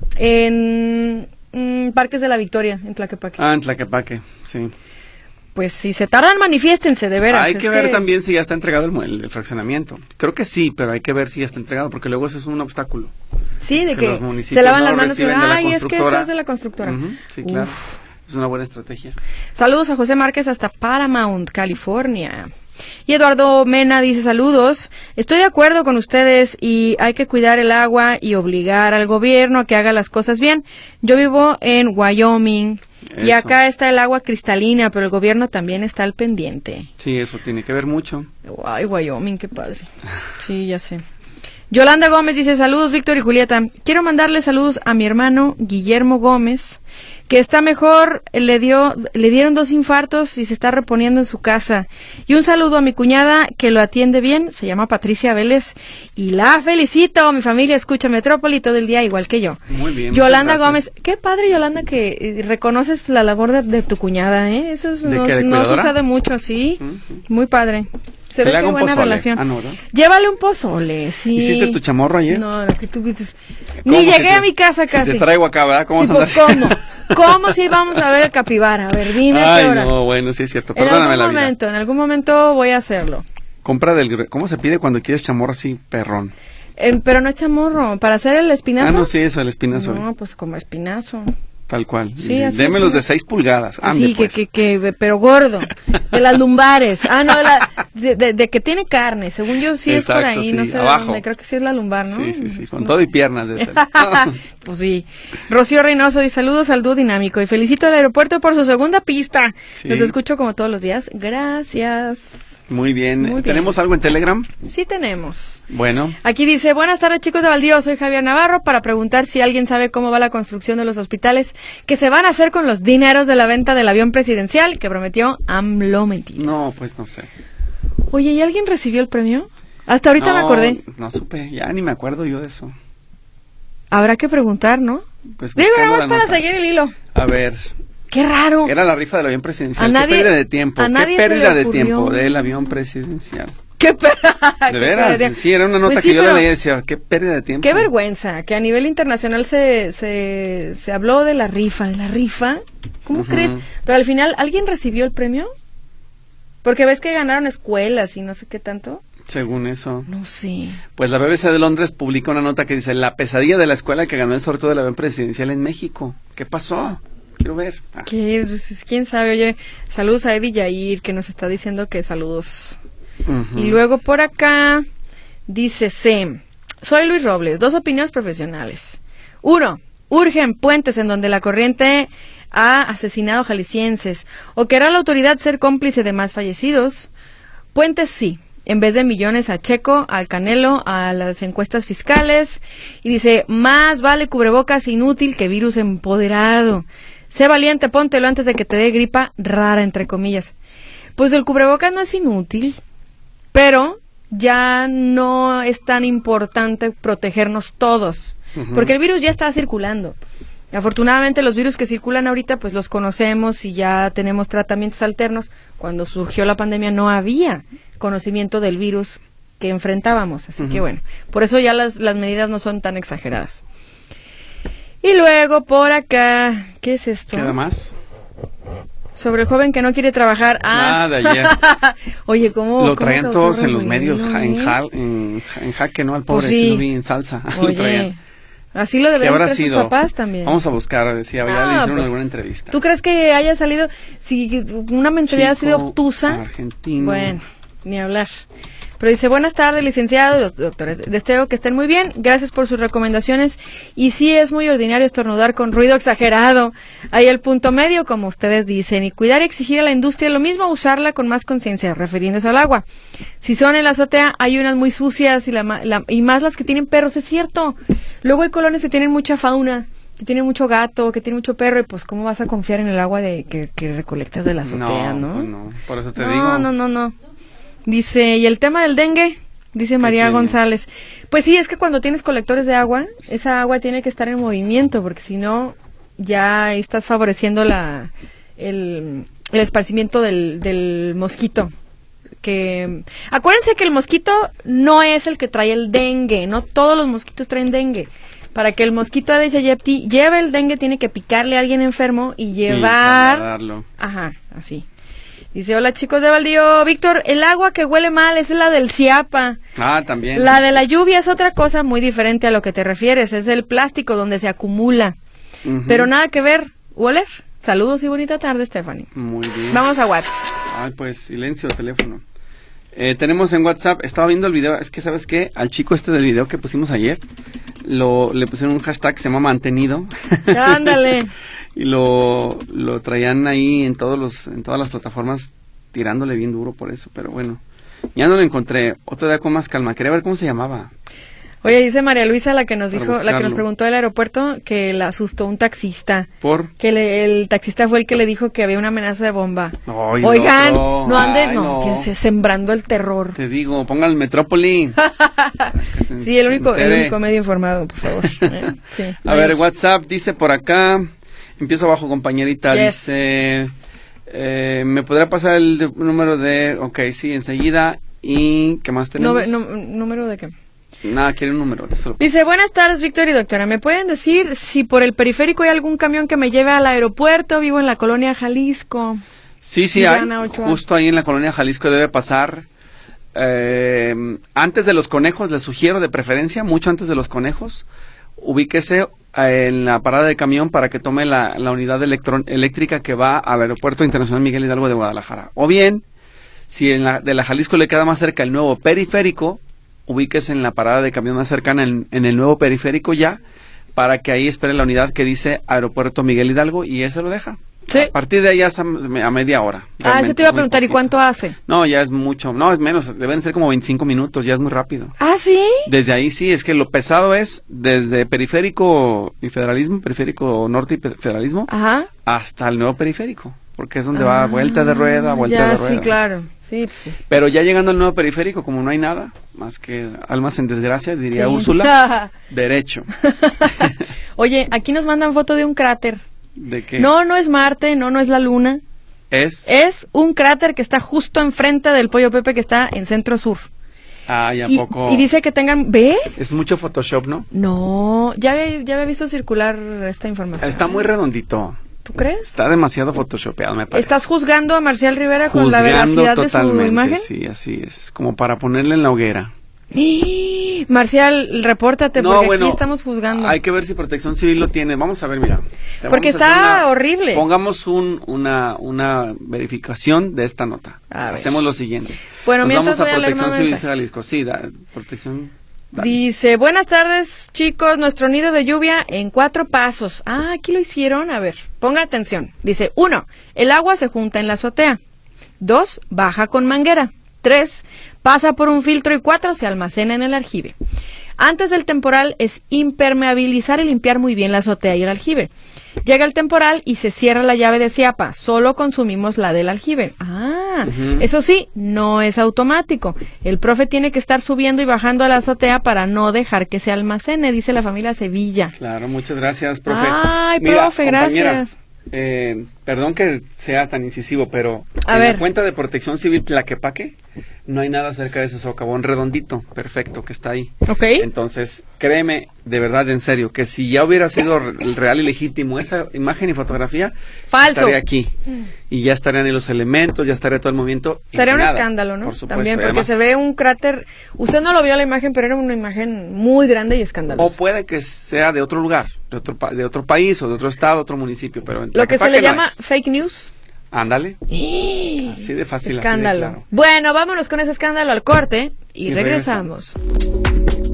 En mm, Parques de la Victoria, en Tlaquepaque. Ah, en Tlaquepaque, sí. Pues si se tardan, manifiéstense, de veras. Hay es que ver también si ya está entregado el, mu- el- el fraccionamiento. Creo que sí, pero hay que ver si ya está entregado, porque luego eso es un obstáculo. Sí, de que que los municipios se lavan no las manos y reciben de la ay, es que eso constructora". es de la constructora. Ujú, sí, claro. Uf. Es una buena estrategia. Saludos a José Márquez hasta Paramount, California. Y Eduardo Mena dice saludos. Estoy de acuerdo con ustedes y hay que cuidar el agua y obligar al gobierno a que haga las cosas bien. Yo vivo en Wyoming y Eso. acá está el agua cristalina, pero el gobierno también está al pendiente. Sí, eso tiene que ver mucho. Ay, Wyoming, qué padre. Sí, ya sé. Yolanda Gómez dice saludos, Víctor y Julieta. Quiero mandarle saludos a mi hermano Guillermo Gómez, que está mejor, le dio, le dieron dos infartos y se está reponiendo en su casa. Y un saludo a mi cuñada que lo atiende bien, se llama Patricia Vélez, y la felicito. Mi familia escucha Metrópoli todo el día, igual que yo. Muy bien. Yolanda muchas Gómez, gracias. qué padre, Yolanda, que eh, reconoces la labor de, de tu cuñada, ¿eh? Eso es- ¿De no, qué, de no cuidadora? sucede mucho, sí. Ujú. Muy padre. Se Que ve le haga que un buena pozole. relación. Ah, no, ¿verdad? Llévale un pozole, sí. ¿Hiciste tu chamorro ayer? No, no, que tú... dices- ¿Cómo Ni si llegué te- a mi casa si casi. te traigo acá, ¿verdad? ¿Cómo Sí, vas pues, a ¿cómo? ¿Cómo si vamos a ver el capibara? A ver, dime a qué Ay, hora. no, bueno, sí es cierto. En Perdóname algún la vida. momento, en algún momento voy a hacerlo. Compra del... gre- ¿Cómo se pide cuando quieres chamorro así, perrón? Eh, pero no es chamorro, para hacer el espinazo. Ah, no, sí, eso, el espinazo. No, pues como espinazo. Tal cual. Sí, Y así démelos es. de seis pulgadas. Ande, Sí, que, pues. que, que, pero gordo, de las lumbares. Ah, no, de, la- de, de- de que tiene carne, según yo sí es por Exacto, ahí, sí, no sé de abajo. dónde, creo que sí es la lumbar, ¿no? Sí, sí, sí, con No todo sé. y piernas de ser. Pues sí. Rocío Reynoso y saludos al dúo dinámico y felicito al aeropuerto por su segunda pista. Sí. Los escucho como todos los días. Gracias. Muy bien. Muy bien. ¿Tenemos algo en Telegram? Sí tenemos. Bueno. Aquí dice, buenas tardes chicos de Baldío, soy Javier Navarro para preguntar si alguien sabe cómo va la construcción de los hospitales que se van a hacer con los dineros de la venta del avión presidencial que prometió AMLO Mentiras. No, pues no sé. Oye, ¿y alguien recibió el premio? Hasta ahorita No, me acordé. No supe, ya ni me acuerdo yo de eso. Habrá que preguntar, ¿no? Pues Digo, buscando nada más la para nota. seguir el hilo. A ver, Qué raro. era la rifa del avión presidencial. A nadie- Qué pérdida de tiempo. a nadie Qué se le pérdida de ocurrió. tiempo del avión presidencial. Qué per- De qué veras, pérdida. sí, era una nota Pues sí, que yo pero la leía y decía, qué pérdida de tiempo. Qué vergüenza que a nivel internacional se, se, se habló de la rifa, de la rifa. ¿Cómo Ujú. crees? Pero al final, ¿alguien recibió el premio? Porque ves que ganaron escuelas y no sé qué tanto. Según eso. No sé. Pues la B B C de Londres publica una nota que dice, la pesadilla de la escuela que ganó el sorteo del avión presidencial en México. ¿Qué pasó? Quiero ver. Ah, ¿Qué? Pues, ¿quién sabe? Oye, saludos a Eddie Yair, que nos está diciendo que saludos. ujú. Y luego por acá dice Sem, soy Luis Robles, dos opiniones profesionales. Uno, urgen puentes en donde la corriente ha asesinado jaliscienses. ¿O querrá la autoridad ser cómplice de más fallecidos? Puentes sí, en vez de millones a Checo, al Canelo, a las encuestas fiscales. Y dice, más vale cubrebocas inútil que virus empoderado. Sé valiente, póntelo antes de que te dé gripa rara, entre comillas. Pues el cubrebocas no es inútil, pero ya no es tan importante protegernos todos, Ujú. porque el virus ya está circulando. Afortunadamente los virus que circulan ahorita pues los conocemos y ya tenemos tratamientos alternos. Cuando surgió la pandemia no había conocimiento del virus que enfrentábamos, así Ujú. que bueno, por eso ya las, las medidas no son tan exageradas. Y luego por acá, ¿qué es esto? ¿Qué más? Sobre el joven que no quiere trabajar. Ah. Nada, ya. Oye, ¿cómo? Lo cómo traían causó todos en los revuelo, medios, ja- en, eh? jal- en, en jaque, ¿no? Al pobre, Pues sí. sí lo vi en salsa. Lo Oye, traían. así lo ¿Qué deberían habrá hacer sus sido? papás también. Vamos a buscar, decía, ya Ah, le hicieron pues, alguna entrevista. ¿Tú crees que haya salido, si una mentalidad ha sido Chico, obtusa? argentino. Bueno, ni hablar. Pero dice, buenas tardes, licenciado, doc- doctor, deseo que estén muy bien, gracias por sus recomendaciones. Y sí es muy ordinario estornudar con ruido exagerado. Hay el punto medio, como ustedes dicen, y cuidar y exigir a la industria lo mismo, usarla con más conciencia, refiriéndose al agua. Si son en la azotea, hay unas muy sucias y, la, ma- la- y más las que tienen perros, es cierto. Luego hay colonias que tienen mucha fauna, que tienen mucho gato, que tienen mucho perro, y pues ¿cómo vas a confiar en el agua de que, que recolectas de la azotea, no? pues no, por eso te no, digo. no, no, no. Dice, ¿y el tema del dengue? Dice María tiene? González. Pues sí, es que cuando tienes colectores de agua, esa agua tiene que estar en movimiento, porque si no, ya estás favoreciendo la el, el esparcimiento del, del mosquito. Que acuérdense que el mosquito no es el que trae el dengue, no todos los mosquitos traen dengue. Para que el mosquito Aedes aegypti lleve el dengue, tiene que picarle a alguien enfermo y llevar... trasladarlo. Ajá, así. Dice, hola chicos de Baldío. Víctor, el agua que huele mal es la del Ciapa. Ah, también. La de la lluvia es otra cosa muy diferente a lo que te refieres. Es el plástico donde se acumula. Ujú. Pero nada que ver. ¿Oler? Saludos y bonita tarde, Stephanie. Muy bien. Vamos a WhatsApp. Ay, pues, silencio, teléfono. Eh, tenemos en WhatsApp, estaba viendo el video, es que, ¿sabes qué? Al chico este del video que pusimos ayer, lo le pusieron un hashtag que se llama mantenido. Ándale. Y lo, lo traían ahí en todos los, en todas las plataformas, tirándole bien duro por eso, pero bueno. Ya no lo encontré, otro día con más calma, quería ver cómo se llamaba. Oye, dice María Luisa, la que nos Para dijo, la que nos buscarlo. preguntó del aeropuerto, que la asustó un taxista. Por... Que le- el taxista fue el que le dijo que había una amenaza de bomba. Ay, el Oigan, otro. no anden, Ay, no, no. que se sembrando el terror. Te digo, pongan el Metrópoli. Que se Sí, el único, el entere. único medio informado, por favor. ¿eh? Sí, no A hay ver, otro. WhatsApp dice por acá, empiezo abajo, compañerita, Yes. dice, eh, ¿me podrá pasar el de- número de, ok, sí, enseguida, y ¿qué más tenemos? Nove- no- ¿Número de qué? Nada, quiere un número. te se lo- Dice, buenas tardes, Víctor y doctora. ¿Me pueden decir si por el periférico hay algún camión que me lleve al aeropuerto? Vivo en la colonia Jalisco. Sí, sí hay, Ivana Ochoa. justo ahí en la colonia Jalisco debe pasar, eh, antes de los conejos, les sugiero de preferencia, mucho antes de los conejos, ubíquese eh, en la parada de camión para que tome la, la unidad electron- eléctrica que va al Aeropuerto Internacional Miguel Hidalgo de Guadalajara. O bien, si en la, de la Jalisco le queda más cerca el nuevo periférico, ubíquese en la parada de camión más cercana en, en el nuevo periférico ya, para que ahí espere la unidad que dice Aeropuerto Miguel Hidalgo y ese lo deja. Sí. A partir de ahí ya es a, a media hora. Ah, realmente, eso te iba a muy preguntar, ¿y poquito. cuánto hace? No, ya es mucho. No, es menos. Deben ser como veinticinco minutos. Ya es muy rápido. Ah, ¿sí? Desde ahí sí, es que lo pesado es desde periférico y federalismo, periférico norte y pe- federalismo, Ajá. hasta el nuevo periférico. Porque es donde va vuelta de rueda, vuelta ya, de rueda. sí, claro. Sí, pues sí. Pero ya llegando al nuevo periférico, como no hay nada, más que almas en desgracia, diría sí. Úrsula, derecho. Oye, aquí nos mandan foto de un cráter. ¿De qué? No, no es Marte, no, no es la Luna. ¿Es? Es un cráter que está justo enfrente del Pollo Pepe que está en Centro Sur. Ah, ¿y a y, poco? Y dice que tengan... ¿Ve? Es mucho Photoshop, ¿no? No, ya, ya había visto circular esta información. Está muy redondito. ¿Tú crees? Está demasiado photoshopeado, me parece. ¿Estás juzgando a Marcial Rivera con la veracidad de su imagen? Sí, así es, como para ponerle en la hoguera. ¡Y! Marcial, repórtate, no, porque bueno, aquí estamos juzgando. Hay que ver si Protección Civil lo tiene. Vamos a ver, mira. Porque está una, horrible. Pongamos un, una, una verificación de esta nota. A Hacemos ver. Lo siguiente. Bueno, Nos mientras vamos a voy a Protección Civil de mensajes. Jalisco. Sí, da, Protección... Dale. Dice, buenas tardes, chicos, nuestro nido de lluvia en cuatro pasos. Ah, aquí lo hicieron, a ver, ponga atención. Dice, uno, el agua se junta en la azotea. Dos, baja con manguera. Tres, pasa por un filtro. Y cuatro, se almacena en el aljibe. Antes del temporal es impermeabilizar y limpiar muy bien la azotea y el aljibe. Llega el temporal y se cierra la llave de Ciapa. Solo consumimos la del aljibe. Ah, uh-huh. Eso sí, no es automático. El profe tiene que estar subiendo y bajando a la azotea para no dejar que se almacene, dice la familia Sevilla. Claro, muchas gracias, profe. Ay, Mira, profe, gracias. Eh, perdón que sea tan incisivo, pero a en ver. la cuenta de Protección Civil Tlaquepaque no hay nada cerca de ese socavón redondito, perfecto, que está ahí. Ok. Entonces, créeme, de verdad, en serio, que si ya hubiera sido el real y legítimo esa imagen y fotografía, falso, estaría aquí. Y ya estarían ahí los elementos, ya estaría todo el movimiento. Sería un escándalo, ¿no? Por supuesto. También, porque además, se ve un cráter. Usted no lo vio la imagen, pero era una imagen muy grande y escandalosa. O puede que sea de otro lugar, de otro, de otro país o de otro estado, otro municipio, pero en lo que se le no llama es. fake news. Ándale. ¡Eh! Así de fácil. Escándalo. Así de claro. Bueno, vámonos con ese escándalo al corte y, y regresamos. regresamos.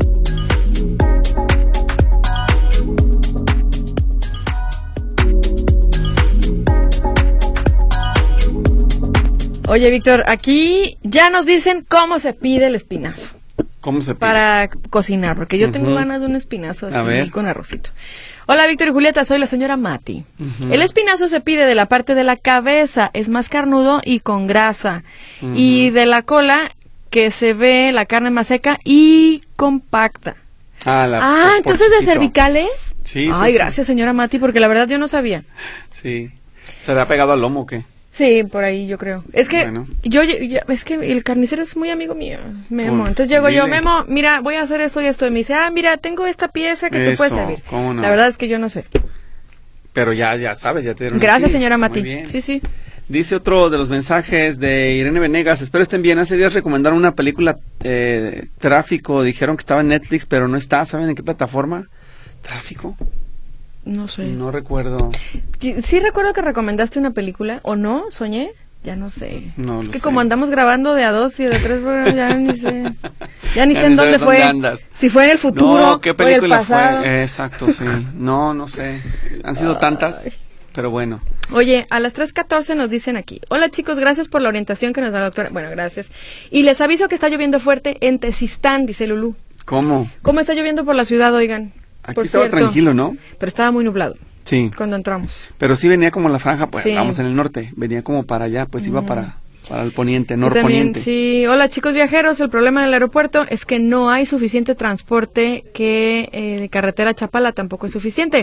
Oye, Víctor, aquí ya nos dicen cómo se pide el espinazo. ¿Cómo se pide? Para cocinar, porque yo uh-huh. tengo ganas de un espinazo A así ver. con arrocito. Hola, Víctor y Julieta, soy la señora Mati. Uh-huh. El espinazo se pide de la parte de la cabeza, es más carnudo y con grasa. Uh-huh. Y de la cola, que se ve la carne más seca y compacta. Ah, la, ah por, entonces por de cervicales. Sí, sí. Ay, sí. gracias, señora Mati, porque la verdad yo no sabía. Sí. ¿Se le ha pegado al lomo o qué? Sí, por ahí yo creo. Es que bueno. yo, yo, es que el carnicero es muy amigo mío, Memo. Pues, Entonces llego dile. yo, Memo, mira, voy a hacer esto y esto. Y me dice, ah, mira, tengo esta pieza que Eso, te puede servir. ¿cómo no? La verdad es que yo no sé. Pero ya, ya sabes, ya te dieron. Gracias, aquí. señora Mati. Muy bien. Sí, sí. Dice otro de los mensajes de Irene Venegas, espero estén bien, hace días recomendaron una película eh, Tráfico, dijeron que estaba en Netflix, pero no está, ¿saben en qué plataforma? ¿Tráfico? No sé. No recuerdo. Sí recuerdo que recomendaste una película, ¿o no? ¿Soñé? Ya no sé. No es lo que sé. como andamos grabando de a dos y de a tres, bueno, ya ni sé. Ya ni Ya sé en ni dónde sabes fue. dónde andas. Si fue en el futuro No, ¿qué o en el película pasado. fue? Exacto, sí. No, no sé. Han sido Ay. tantas, pero bueno. Oye, a las tres catorce nos dicen aquí, hola chicos, gracias por la orientación que nos da la doctora. Bueno, gracias. Y les aviso que está lloviendo fuerte en Tezistán, dice Lulú. ¿Cómo? ¿Cómo está lloviendo por la ciudad, oigan? Aquí Por estaba cierto. tranquilo, ¿no? Pero estaba muy nublado Sí. cuando entramos. Pero sí venía como la franja, pues Sí. vamos en el norte, venía como para allá, pues iba Mm. para, para el poniente, Yo también, norponiente. sí. Hola chicos viajeros, el problema del aeropuerto es que no hay suficiente transporte, que eh, de carretera a Chapala tampoco es suficiente.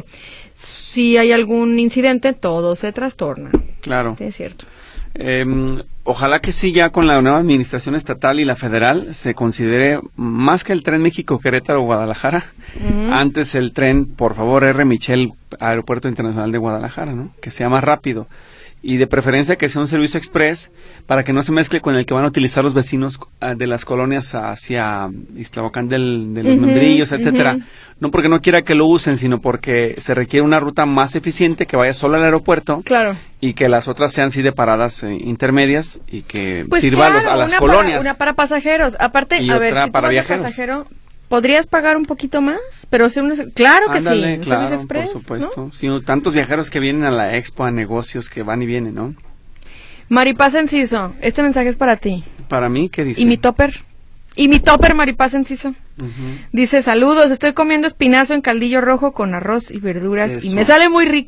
Si hay algún incidente, todo se trastorna. Claro. Sí, es cierto. Eh, ojalá que sí, ya con la nueva administración estatal y la federal se considere más que el tren México-Querétaro-Guadalajara, Ujú. antes el tren, por favor, R. Michel, Aeropuerto Internacional de Guadalajara, ¿no? Que sea más rápido. Y de preferencia que sea un servicio express para que no se mezcle con el que van a utilizar los vecinos uh, de las colonias hacia Ixtlahuacán del, de los Ujú, Membrillos, etcétera. ujú. No porque no quiera que lo usen, sino porque se requiere una ruta más eficiente que vaya solo al aeropuerto Claro. y que las otras sean sí de paradas eh, intermedias y que Pues sirva a, los- claro, a las una colonias. Para, una para pasajeros. Aparte, Y a ver, otra si tú para vas de viajeros. pasajero, ¿podrías pagar un poquito más? Pero si uno, claro que Ándale, sí, un claro, servicio express, por supuesto. ¿no? Sí, tantos viajeros que vienen a la expo, a negocios, que van y vienen, ¿no? Maripaz Enciso, este mensaje es para ti. Para mí, ¿qué dice? ¿Y mi topper? ¿Y mi topper, Maripaz Enciso? Ujú. Dice, saludos, estoy comiendo espinazo en caldillo rojo con arroz y verduras y Eso. me sale muy rico.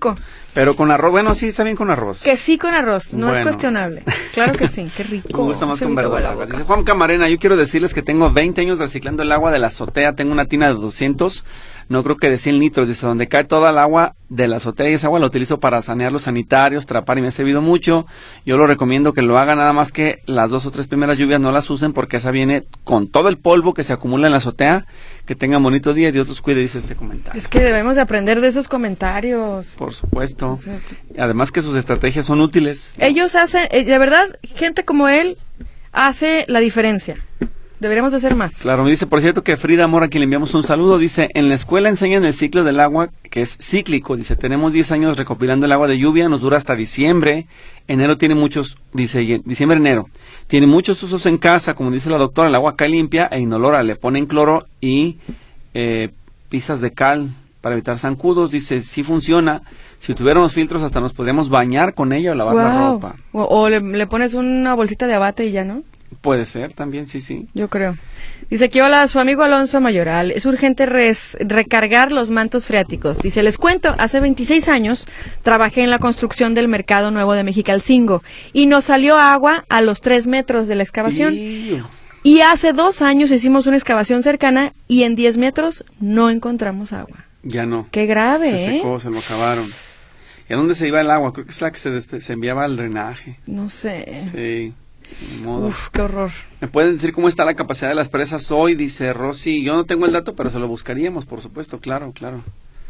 Pero con arroz, bueno, sí, está bien con arroz. Que sí con arroz, no Bueno. es cuestionable. Claro que sí, qué rico. Me gusta más Se con me hizo agua la verdolagas. boca. Dice Juan Camarena, yo quiero decirles que tengo veinte años reciclando el agua de la azotea, tengo una tina de doscientos, no creo que de cien litros, dice, donde cae toda el agua de la azotea y esa agua la utilizo para sanear los sanitarios, trapar y me ha servido mucho. Yo lo recomiendo que lo hagan, nada más que las dos o tres primeras lluvias no las usen porque esa viene con todo el polvo que se acumula en la azotea. Que tengan bonito día y Dios los cuide, dice este comentario. Es que debemos de aprender de esos comentarios. Por supuesto. O sea, Además que sus estrategias son útiles. ellos hacen, eh, de verdad, gente como él hace la diferencia. Deberíamos de hacer más. Claro, me dice, por cierto, que Frida Amor, a quien le enviamos un saludo, dice, en la escuela enseñan el ciclo del agua, que es cíclico, dice, tenemos diez años recopilando el agua de lluvia, nos dura hasta diciembre, enero tiene muchos, dice, y- diciembre, enero, tiene muchos usos en casa, como dice la doctora, el agua cae limpia e inolora, le ponen cloro y eh, pizzas de cal para evitar zancudos, dice, sí funciona, si tuviéramos filtros hasta nos podríamos bañar con ella o lavar la Guau. ropa. O, o le, le pones una bolsita de abate y ya, ¿no? Puede ser también, sí, sí. Yo creo. Dice aquí, hola, su amigo Alonso Mayoral. Es urgente res- recargar los mantos freáticos. Dice, les cuento, hace veintiséis años trabajé en la construcción del Mercado Nuevo de Mexicalcingo y nos salió agua a los tres metros de la excavación. Iu. Y hace dos años hicimos una excavación cercana y en diez metros no encontramos agua. Ya no. Qué grave, Se ¿eh? secó, se lo acabaron. ¿Y a dónde se iba el agua? Creo que es la que se, despe- se enviaba al drenaje. No sé. Sí, ni modo. Uf, qué horror. ¿Me pueden decir cómo está la capacidad de las presas hoy? Dice Rosy. Yo no tengo el dato, pero se lo buscaríamos, por supuesto, claro, claro.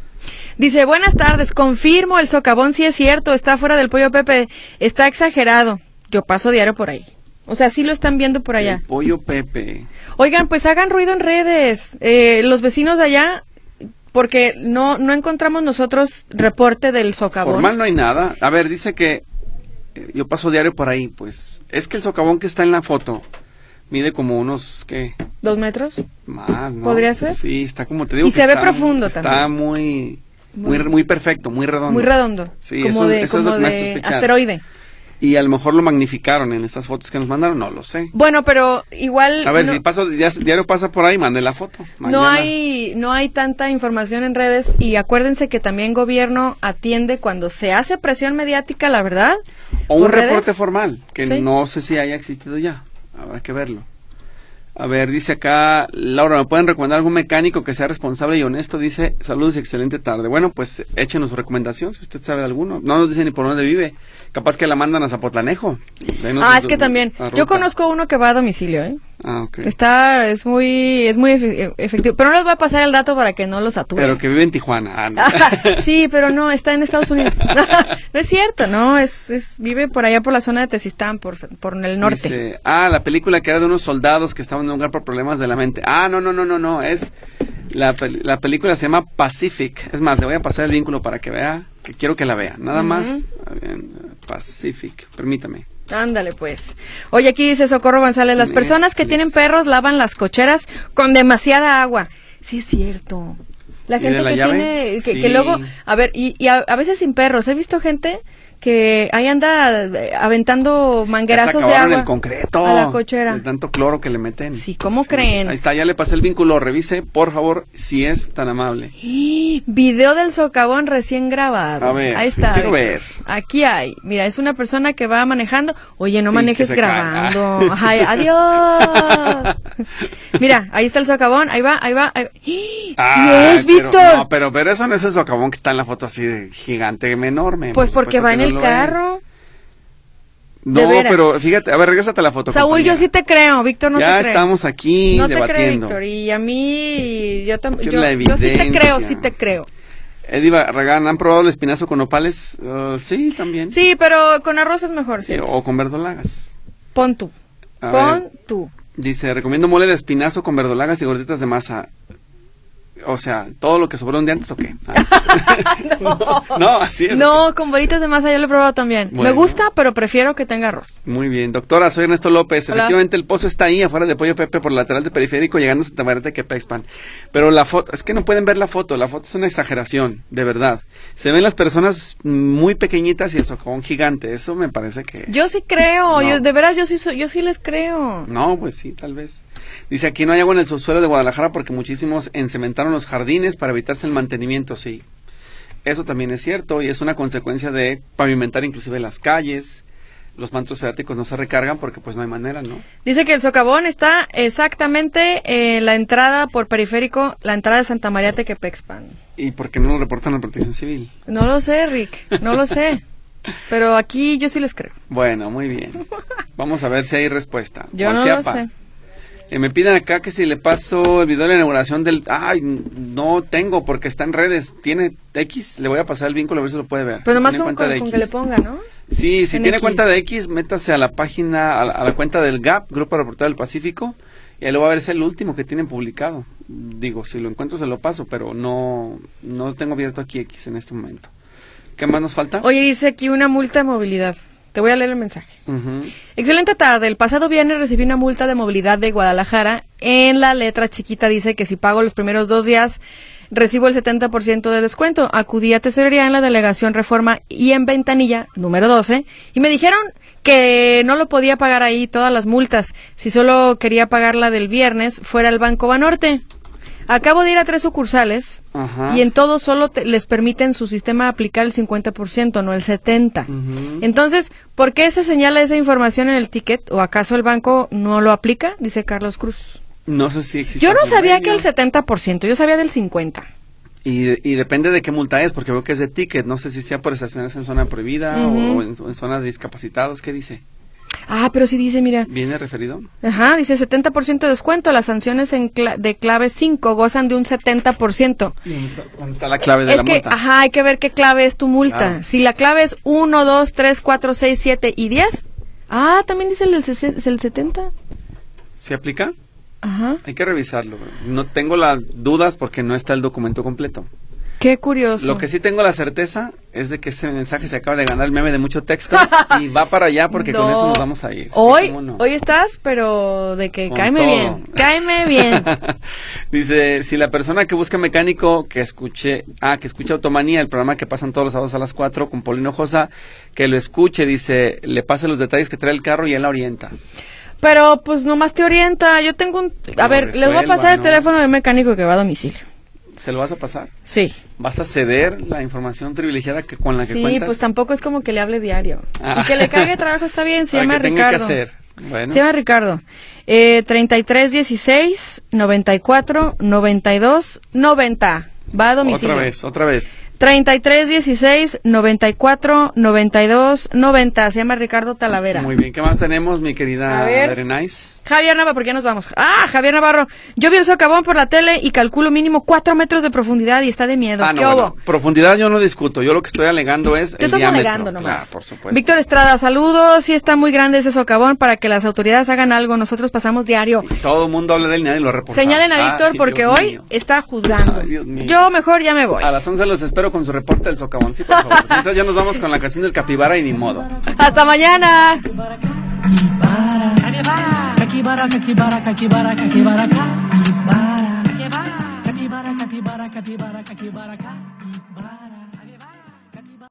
Dice, buenas tardes, confirmo, el socavón sí es cierto, está fuera del Pollo Pepe, está exagerado. Yo paso diario por ahí. O sea, sí lo están viendo por allá. El pollo Pepe. Oigan, pues hagan ruido en redes. Eh, los vecinos de allá, porque no no encontramos nosotros reporte del socavón. Formal no hay nada. A ver, dice que eh, yo paso diario por ahí, pues. Es que el socavón que está en la foto mide como unos, ¿qué? ¿Dos metros? Más, ¿no? ¿Podría ser? Sí, está como te digo. Y que se ve está- profundo está también. muy, muy, Muy- muy perfecto, muy redondo. Muy redondo. Sí, como eso- de, eso es lo como que me hace de sospechar. asteroide. Y a lo mejor lo magnificaron en estas fotos que nos mandaron, no lo sé. Bueno, pero igual... A ver, no, si paso, ya- diario pasa por ahí, mande la foto. no Mañana. hay, no hay tanta información en redes y acuérdense que también gobierno atiende cuando se hace presión mediática, la verdad. O un por redes. reporte formal, que Sí. no sé si haya existido ya. Habrá que verlo. A ver, dice acá, Laura, ¿me pueden recomendar algún mecánico que sea responsable y honesto? Dice, saludos y excelente tarde. Bueno, pues échenos su recomendación, si usted sabe de alguno. No nos dice ni por dónde vive. Capaz que la mandan a Zapotlanejo. Denos Ah, su- es que también. la Yo ruta. conozco uno que va a domicilio, ¿eh? Ah, ok. Está, es muy, es muy efe- efectivo. Pero no les voy a pasar el dato para que no los saturen. Pero que vive en Tijuana. Ah, no. Sí, pero no, está en Estados Unidos. No es cierto, no, es, es, vive por allá por la zona de Tezistán, por, por el norte. Dice, ah, la película que era de unos soldados que estaban en un lugar por problemas de la mente. Ah, no, no, no, no, no, es la, pel- la película se llama Pacific. Es más, le voy a pasar el vínculo para que vea, que quiero que la vea. Nada Ujú. más, a ver, Pacific, permítame. Ándale, pues. Oye, aquí dice Socorro González, las Netflix. personas que tienen perros lavan las cocheras con demasiada agua. Sí, es cierto. La ¿Y gente de la que llave? tiene, que, Sí. que luego, a ver, y, y a, a veces sin perros, he visto gente que ahí anda eh, aventando Ya manguerazos se de acabaron agua el concreto. a la cochera. De tanto cloro que le meten. Sí, ¿cómo creen? Ahí está, ya le pasé el vínculo. Revise, por favor, si es tan amable. ¡Y! Video del socavón recién grabado. A ver, ahí está. quiero Víctor. ver. Aquí hay. Mira, es una persona que va manejando. Oye, no Sí, manejes que se grabando. cae. Ay, adiós. Mira, ahí está el socavón. Ahí va, ahí va. Ahí... ¡Sí Ah, es, pero- Víctor! No, pero, pero eso no es el socavón que está en la foto así de gigante, enorme. Pues por porque supuesto va que en no el lo carro. es. No, De veras. pero fíjate, a ver, regrésate a la foto. Saúl, compañera. yo sí te creo. Víctor, no ya te creo. estamos aquí No te creo, debatiendo. Víctor. Y a mí, yo también. Que Yo, la yo sí te evidencia. creo, sí te creo. Eddie Barragán, ¿han probado el espinazo con nopales? Uh, sí, también. Sí, pero con arroz es mejor, Sí, ¿sí? o con verdolagas. Pon tú. A Pon ver, tú. dice, recomiendo mole de espinazo con verdolagas y gorditas de masa. O sea, ¿todo lo que sobró un día antes o qué? Ah. No. No, así es. No, con bolitas de masa yo lo he probado también. Bueno. Me gusta, pero prefiero que tenga arroz. Muy bien, doctora, soy Ernesto López. Hola. Efectivamente, el pozo está ahí, afuera de Pollo Pepe, por el lateral de Periférico, llegando a Santa Marta de Quepexpan. Pero la foto, es que no pueden ver la foto, la foto es una exageración, de verdad. Se ven las personas muy pequeñitas y el socavón gigante, eso me parece que... Yo sí creo, No. yo, de veras yo sí, soy- yo sí les creo. No, pues sí, tal vez. Dice, aquí no hay agua en el subsuelo de Guadalajara porque muchísimos encementaron los jardines para evitarse el mantenimiento, sí. Eso también es cierto y es una consecuencia de pavimentar inclusive las calles. Los mantos freáticos no se recargan porque pues no hay manera, ¿no? Dice que el socavón está exactamente en la entrada por periférico, la entrada de Santa María Tequepexpan. ¿Y por qué no lo reportan a Protección Civil? No lo sé, Rick, no lo sé. Pero aquí yo sí les creo. Bueno, muy bien. Vamos a ver si hay respuesta. Yo no lo sé. Eh, me piden acá que si le paso el video de la inauguración del... Ay, no tengo porque está en redes. ¿Tiene X? Le voy a pasar el vínculo a ver si lo puede ver. Pero nomás Tiene con, cuenta con, de con X. que le ponga, ¿no? Sí, si en tiene X. cuenta de X, métase a la página, a la, a la cuenta del G A P, Grupo Reportero del Pacífico, y ahí lo va a ver, es el último que tienen publicado. Digo, si lo encuentro se lo paso, pero no, no tengo abierto aquí X en este momento. ¿Qué más nos falta? Oye, dice aquí una multa de movilidad. Te voy a leer el mensaje. Uh-huh. Excelente tarde. El pasado viernes recibí una multa de movilidad de Guadalajara. En la letra chiquita dice que si pago los primeros dos días, recibo el setenta por ciento de descuento. Acudí a Tesorería en la Delegación Reforma y en Ventanilla, número doce, y me dijeron que no lo podía pagar ahí todas las multas. Si solo quería pagar la del viernes, fuera al Banco Banorte. Acabo de ir a tres sucursales. Ajá. Y en todo solo te, les permiten su sistema aplicar el cincuenta por ciento, no el setenta por ciento. Uh-huh. Entonces, ¿por qué se señala esa información en el ticket? ¿O acaso el banco no lo aplica? Dice Carlos Cruz. No sé si existe. Yo no sabía convenio. que el setenta por ciento, yo sabía del cincuenta por ciento. Y, y depende de qué multa es, porque veo que es de ticket. No sé si sea por estacionarse en zona prohibida Uh-huh. o, en, o en zona de discapacitados. ¿Qué dice? Ah, pero sí dice, mira. ¿Viene referido? Ajá, dice setenta por ciento de descuento. Las sanciones en cla- de clave cinco gozan de un setenta por ciento. ¿Y ¿Dónde está, dónde está la clave de Es la que, multa? ajá, hay que ver qué clave es tu multa. Claro. Si la clave es uno, dos, tres, cuatro, seis, siete y diez. Ah, también dice el, del sesen- es el setenta. ¿Se aplica? Ajá. Hay que revisarlo. No tengo las dudas porque no está el documento completo. Qué curioso. Lo que sí tengo la certeza es de que ese mensaje se acaba de ganar el meme de mucho texto y va para allá porque No. con eso nos vamos a ir. Sí, Hoy, cómo no. hoy estás, pero de que Con cáeme todo. bien, cáeme bien. Dice, si la persona que busca mecánico que escuche, ah, que escuche Automanía, el programa que pasan todos los sábados a las cuatro con Paulino Josa, que lo escuche, dice, le pase los detalles que trae el carro y él la orienta. Pero pues nomás te orienta. Yo tengo un... A Lo ver, les voy a resuelva, pasar el ¿no? teléfono del mecánico que va a domicilio. ¿Se lo vas a pasar? Sí. ¿Vas a ceder la información privilegiada que con la que Sí, cuentas? pues tampoco es como que le hable diario. Ah. Y que le cargue trabajo está bien, se Para llama que tenga Ricardo. que hacer. Bueno. Se llama Ricardo. Eh, treinta y tres dieciséis noventa y cuatro noventa y dos noventa. Va a domicilio. Otra vez, otra vez. treinta y tres dieciséis noventa y cuatro noventa y dos noventa. Se llama Ricardo Talavera. Muy bien, ¿qué más tenemos, mi querida A ver. Berenice? Javier Navarro, ¿por qué nos vamos? Ah, Javier Navarro. Yo vi el socavón por la tele y calculo mínimo cuatro metros de profundidad y está de miedo. Ah, ¿Qué no, hubo? bueno, profundidad yo no discuto, yo lo que estoy alegando es Tú el estás diámetro. alegando nomás. Claro, por supuesto. Víctor Estrada, saludos. Sí está muy grande ese socavón para que las autoridades hagan algo. Nosotros pasamos diario. Todo el mundo habla de él y nadie lo reporta. Señalen a Víctor Ay, porque Dios hoy mío. está juzgando. Ay, Dios mío. Yo mejor ya me voy. A las once los espero con su reporte del socavón, sí, por favor. Mientras ya nos vamos con la canción del capibara y ni modo. Hasta mañana. Capibara, capibara, capibara, capibara, capibara, capibara, capibara, capibara, capibara, capibara, capibara.